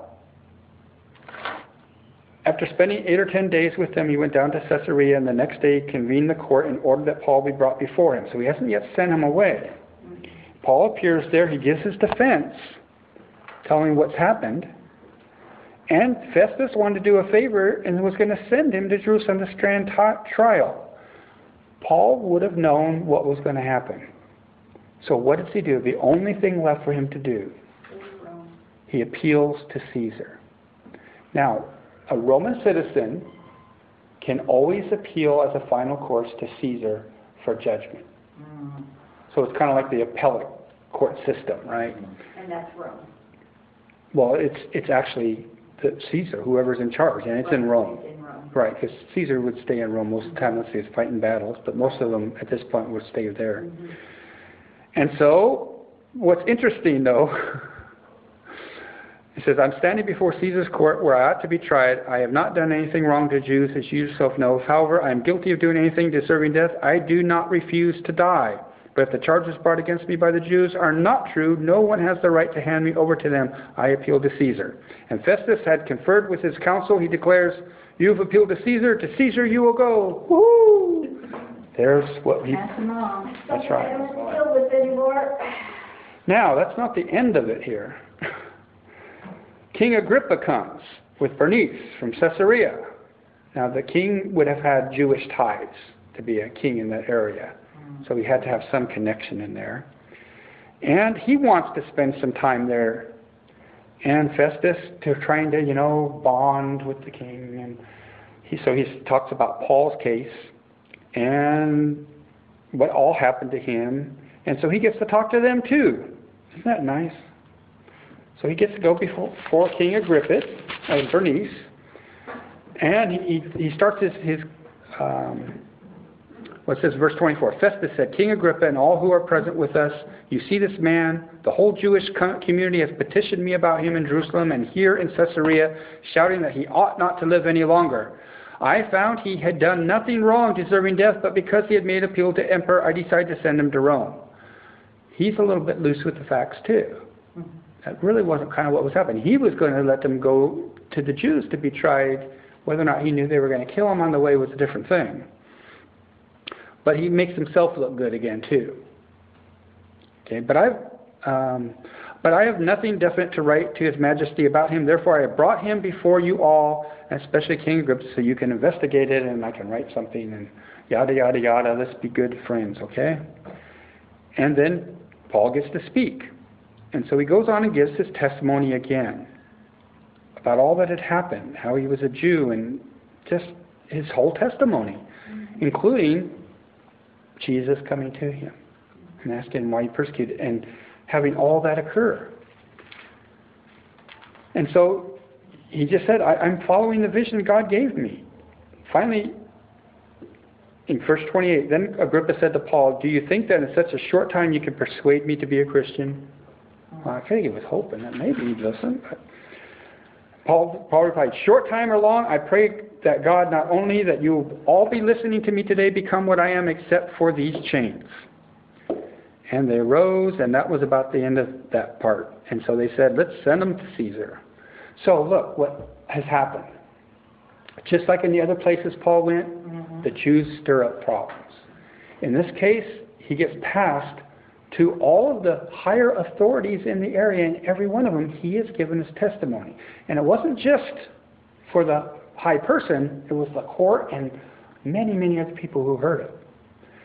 after spending eight or ten days with them, he went down to Caesarea, and the next day convened the court and ordered that Paul be brought before him. So he hasn't yet sent him away. Paul appears there. He gives his defense, telling what's happened. And Festus wanted to do a favor and was going to send him to Jerusalem to stand trial. Paul would have known what was going to happen. So what does he do? The only thing left for him to do, he appeals to Caesar. Now, a Roman citizen can always appeal as a final course to Caesar for judgment. Mm. So it's kind of like the appellate court system, right? And that's Rome. Well, it's it's actually the Caesar, whoever's in charge, and it's in Rome. It's in Rome. Right, because Caesar would stay in Rome most of the time unless he was fighting battles, but most of them at this point would stay there. Mm-hmm. And so, what's interesting though, he says, I'm standing before Caesar's court where I ought to be tried. I have not done anything wrong to Jews, as you yourself know. However, I am guilty of doing anything deserving death. I do not refuse to die. But if the charges brought against me by the Jews are not true, no one has the right to hand me over to them. I appeal to Caesar. And Festus had conferred with his council. He declares, you've appealed to Caesar. To Caesar you will go. Woo! There's what he... Pass them on. That's I right. don't feel this anymore. Now, that's not the end of it here. King Agrippa comes with Bernice from Caesarea. Now, the king would have had Jewish ties to be a king in that area. So he had to have some connection in there. And he wants to spend some time there. And Festus, to trying to, you know, bond with the king. And he, so he talks about Paul's case and what all happened to him. And so he gets to talk to them too. Isn't that nice? So he gets to go before, before King Agrippa, uh, Bernice. And he, he starts his... his um, Well, it says, verse twenty-four, Festus said, King Agrippa and all who are present with us, you see this man, the whole Jewish community has petitioned me about him in Jerusalem and here in Caesarea, shouting that he ought not to live any longer. I found he had done nothing wrong deserving death, but because he had made appeal to emperor, I decided to send him to Rome. He's a little bit loose with the facts too. That really wasn't kind of what was happening. He was going to let them go to the Jews to be tried. Whether or not he knew they were going to kill him on the way was a different thing. But he makes himself look good again too. Okay, but I've, um, but I have nothing definite to write to His Majesty about him. Therefore, I have brought him before you all, especially King Agrippa, so you can investigate it, and I can write something, and yada yada yada. Let's be good friends, okay? And then Paul gets to speak, and so he goes on and gives his testimony again about all that had happened, how he was a Jew, and just his whole testimony, including Jesus coming to him and asking him why he persecuted and having all that occur. And so he just said, I, I'm following the vision God gave me. Finally, in verse twenty-eight, then Agrippa said to Paul, do you think that in such a short time you can persuade me to be a Christian? Well, I think he was hoping that maybe he'd listen. But Paul, Paul replied, short time or long, I pray that God, not only that you will all be listening to me today, become what I am, except for these chains. And they rose, and that was about the end of that part. And so they said, let's send them to Caesar. So look what has happened. Just like in the other places Paul went, mm-hmm. the Jews stir up problems. In this case, he gets passed to all of the higher authorities in the area, and every one of them, he has given his testimony. And it wasn't just for the high person, it was the court and many, many other people who heard it.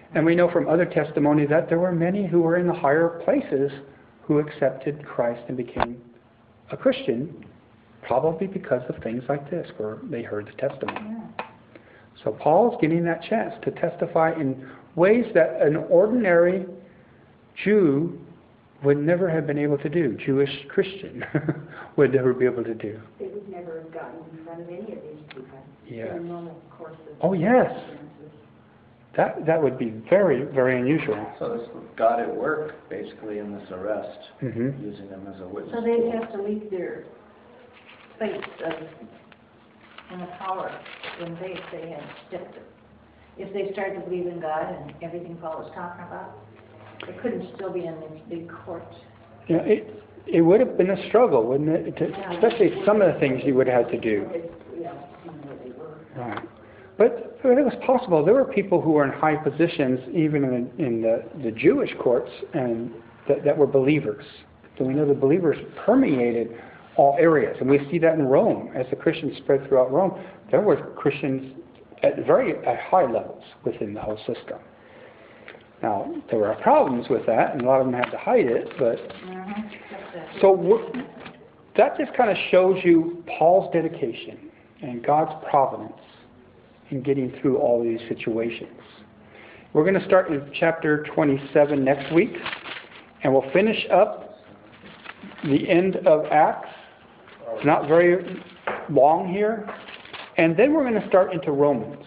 And we know from other testimony that there were many who were in the higher places who accepted Christ and became a Christian, probably because of things like this, where they heard the testimony. Yeah. So Paul's getting that chance to testify in ways that an ordinary Jew would never have been able to do, Jewish Christian would never be able to do. They would never have gotten in front of any of these people. Yeah. In the normal course of Oh, yes. circumstances. That that would be very, very unusual. So this was God at work, basically, in this arrest, hmm using them as a witness. So they'd have to leave their place of, in the power when they, they had stepped it. If they started to believe in God and everything Paul was talking about, they couldn't still be in these big courts. Yeah, it it would have been a struggle, wouldn't it? To, especially some of the things you would have had to do. Yeah, you know where they were. Right. But, but it was possible. There were people who were in high positions, even in, in the, the Jewish courts, and that, that were believers. So we know the believers permeated all areas, and we see that in Rome. As the Christians spread throughout Rome, there were Christians at very at high levels within the whole system. Now, there were problems with that, and a lot of them had to hide it, but Mm-hmm. so what, that just kind of shows you Paul's dedication and God's providence in getting through all these situations. We're going to start in chapter twenty-seven next week, and we'll finish up the end of Acts. It's not very long here. And then we're going to start into Romans.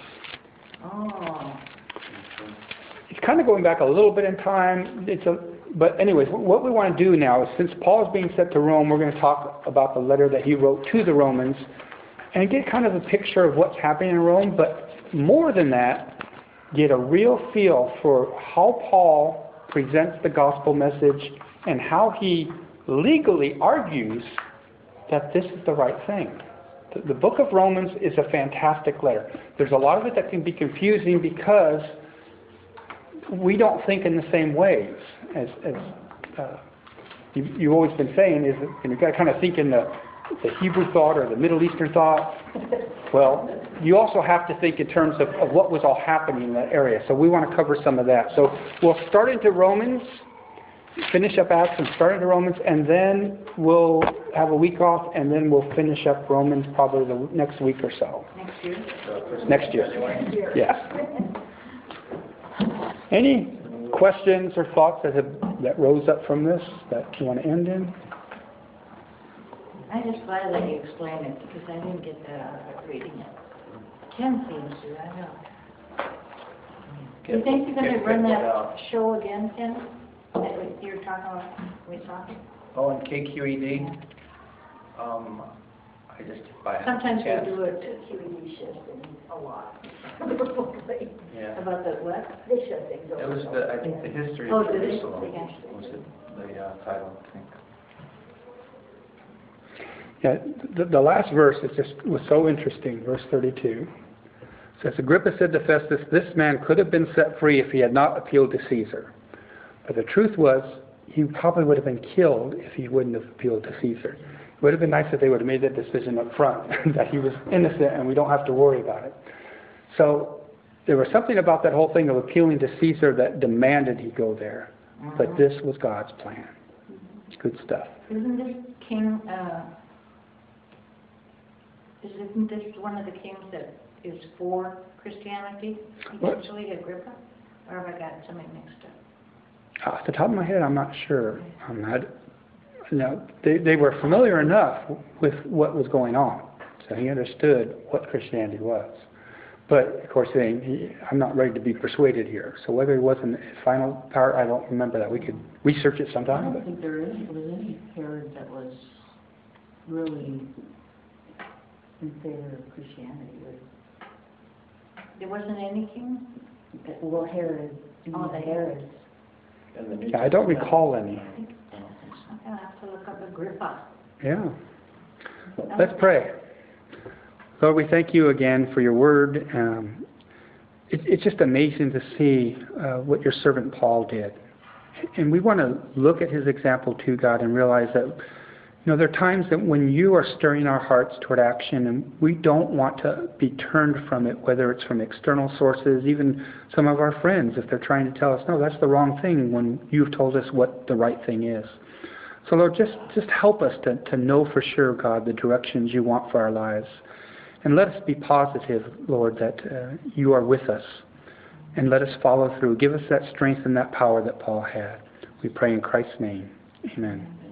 Oh, It's kind of going back a little bit in time. It's a, but anyways, what we want to do now is, since Paul is being sent to Rome, we're going to talk about the letter that he wrote to the Romans and get kind of a picture of what's happening in Rome. But more than that, get a real feel for how Paul presents the gospel message and how he legally argues that this is the right thing. The, the book of Romans is a fantastic letter. There's a lot of it that can be confusing because we don't think in the same ways as, as uh, you, you've always been saying, is that you've got to kind of think in the, the Hebrew thought or the Middle Eastern thought. Well, you also have to think in terms of, of what was all happening in that area. So we want to cover some of that. So we'll start into Romans, finish up Acts and start into Romans, and then we'll have a week off, and then we'll finish up Romans probably the next week or so. next year? Next year. Yeah. Any questions or thoughts that have that rose up from this that you want to end in? I just glad that you explained it, because I didn't get that out of it reading it. Ken seems to, I know. Do you think you're going to run that show again, Ken? That you were talking about, we saw? Oh, and K Q E D, um, I just, I have Sometimes a chance. we do it Q E D shifts things a lot. Yeah. about the what? They shift things over. It was the, I think, the history Oh, of did it? Jerusalem Yeah. was the, the uh, title, I think. Yeah, the, the last verse is just was so interesting. Verse thirty-two says, Agrippa said to Festus, "This man could have been set free if he had not appealed to Caesar." But the truth was, he probably would have been killed if he wouldn't have appealed to Caesar. It would have been nice if they would have made that decision up front, that he was innocent and we don't have to worry about it. So there was something about that whole thing of appealing to Caesar that demanded he go there. But this was God's plan. Good stuff. Isn't this king, uh, isn't this one of the kings that is for Christianity, What? eventually, Agrippa? Or have I got something mixed up? Off the top of my head, I'm not sure on that. You know, they, they were familiar enough with what was going on, so he understood what Christianity was. But, of course, they, he, I'm not ready to be persuaded here. So whether he was in the final part, I don't remember that. We could research it I sometime. don't But think there is, was any Herod that was really in favor of Christianity. There wasn't any king? Well, Herod, Oh, the Herods. And the New yeah, I don't Testament. recall any. I'm gonna have to look up Agrippa. Yeah. Let's pray. Lord, we thank you again for your word. Um, it, it's just amazing to see uh, what your servant Paul did. And we want to look at his example too, God, and realize that You know, there are times that when you are stirring our hearts toward action and we don't want to be turned from it, whether it's from external sources, even some of our friends, if they're trying to tell us, no, that's the wrong thing when you've told us what the right thing is. So Lord, just, just help us to, to know for sure, God, the directions you want for our lives. And let us be positive, Lord, that uh, you are with us. And let us follow through. Give us that strength and that power that Paul had. We pray in Christ's name. Amen.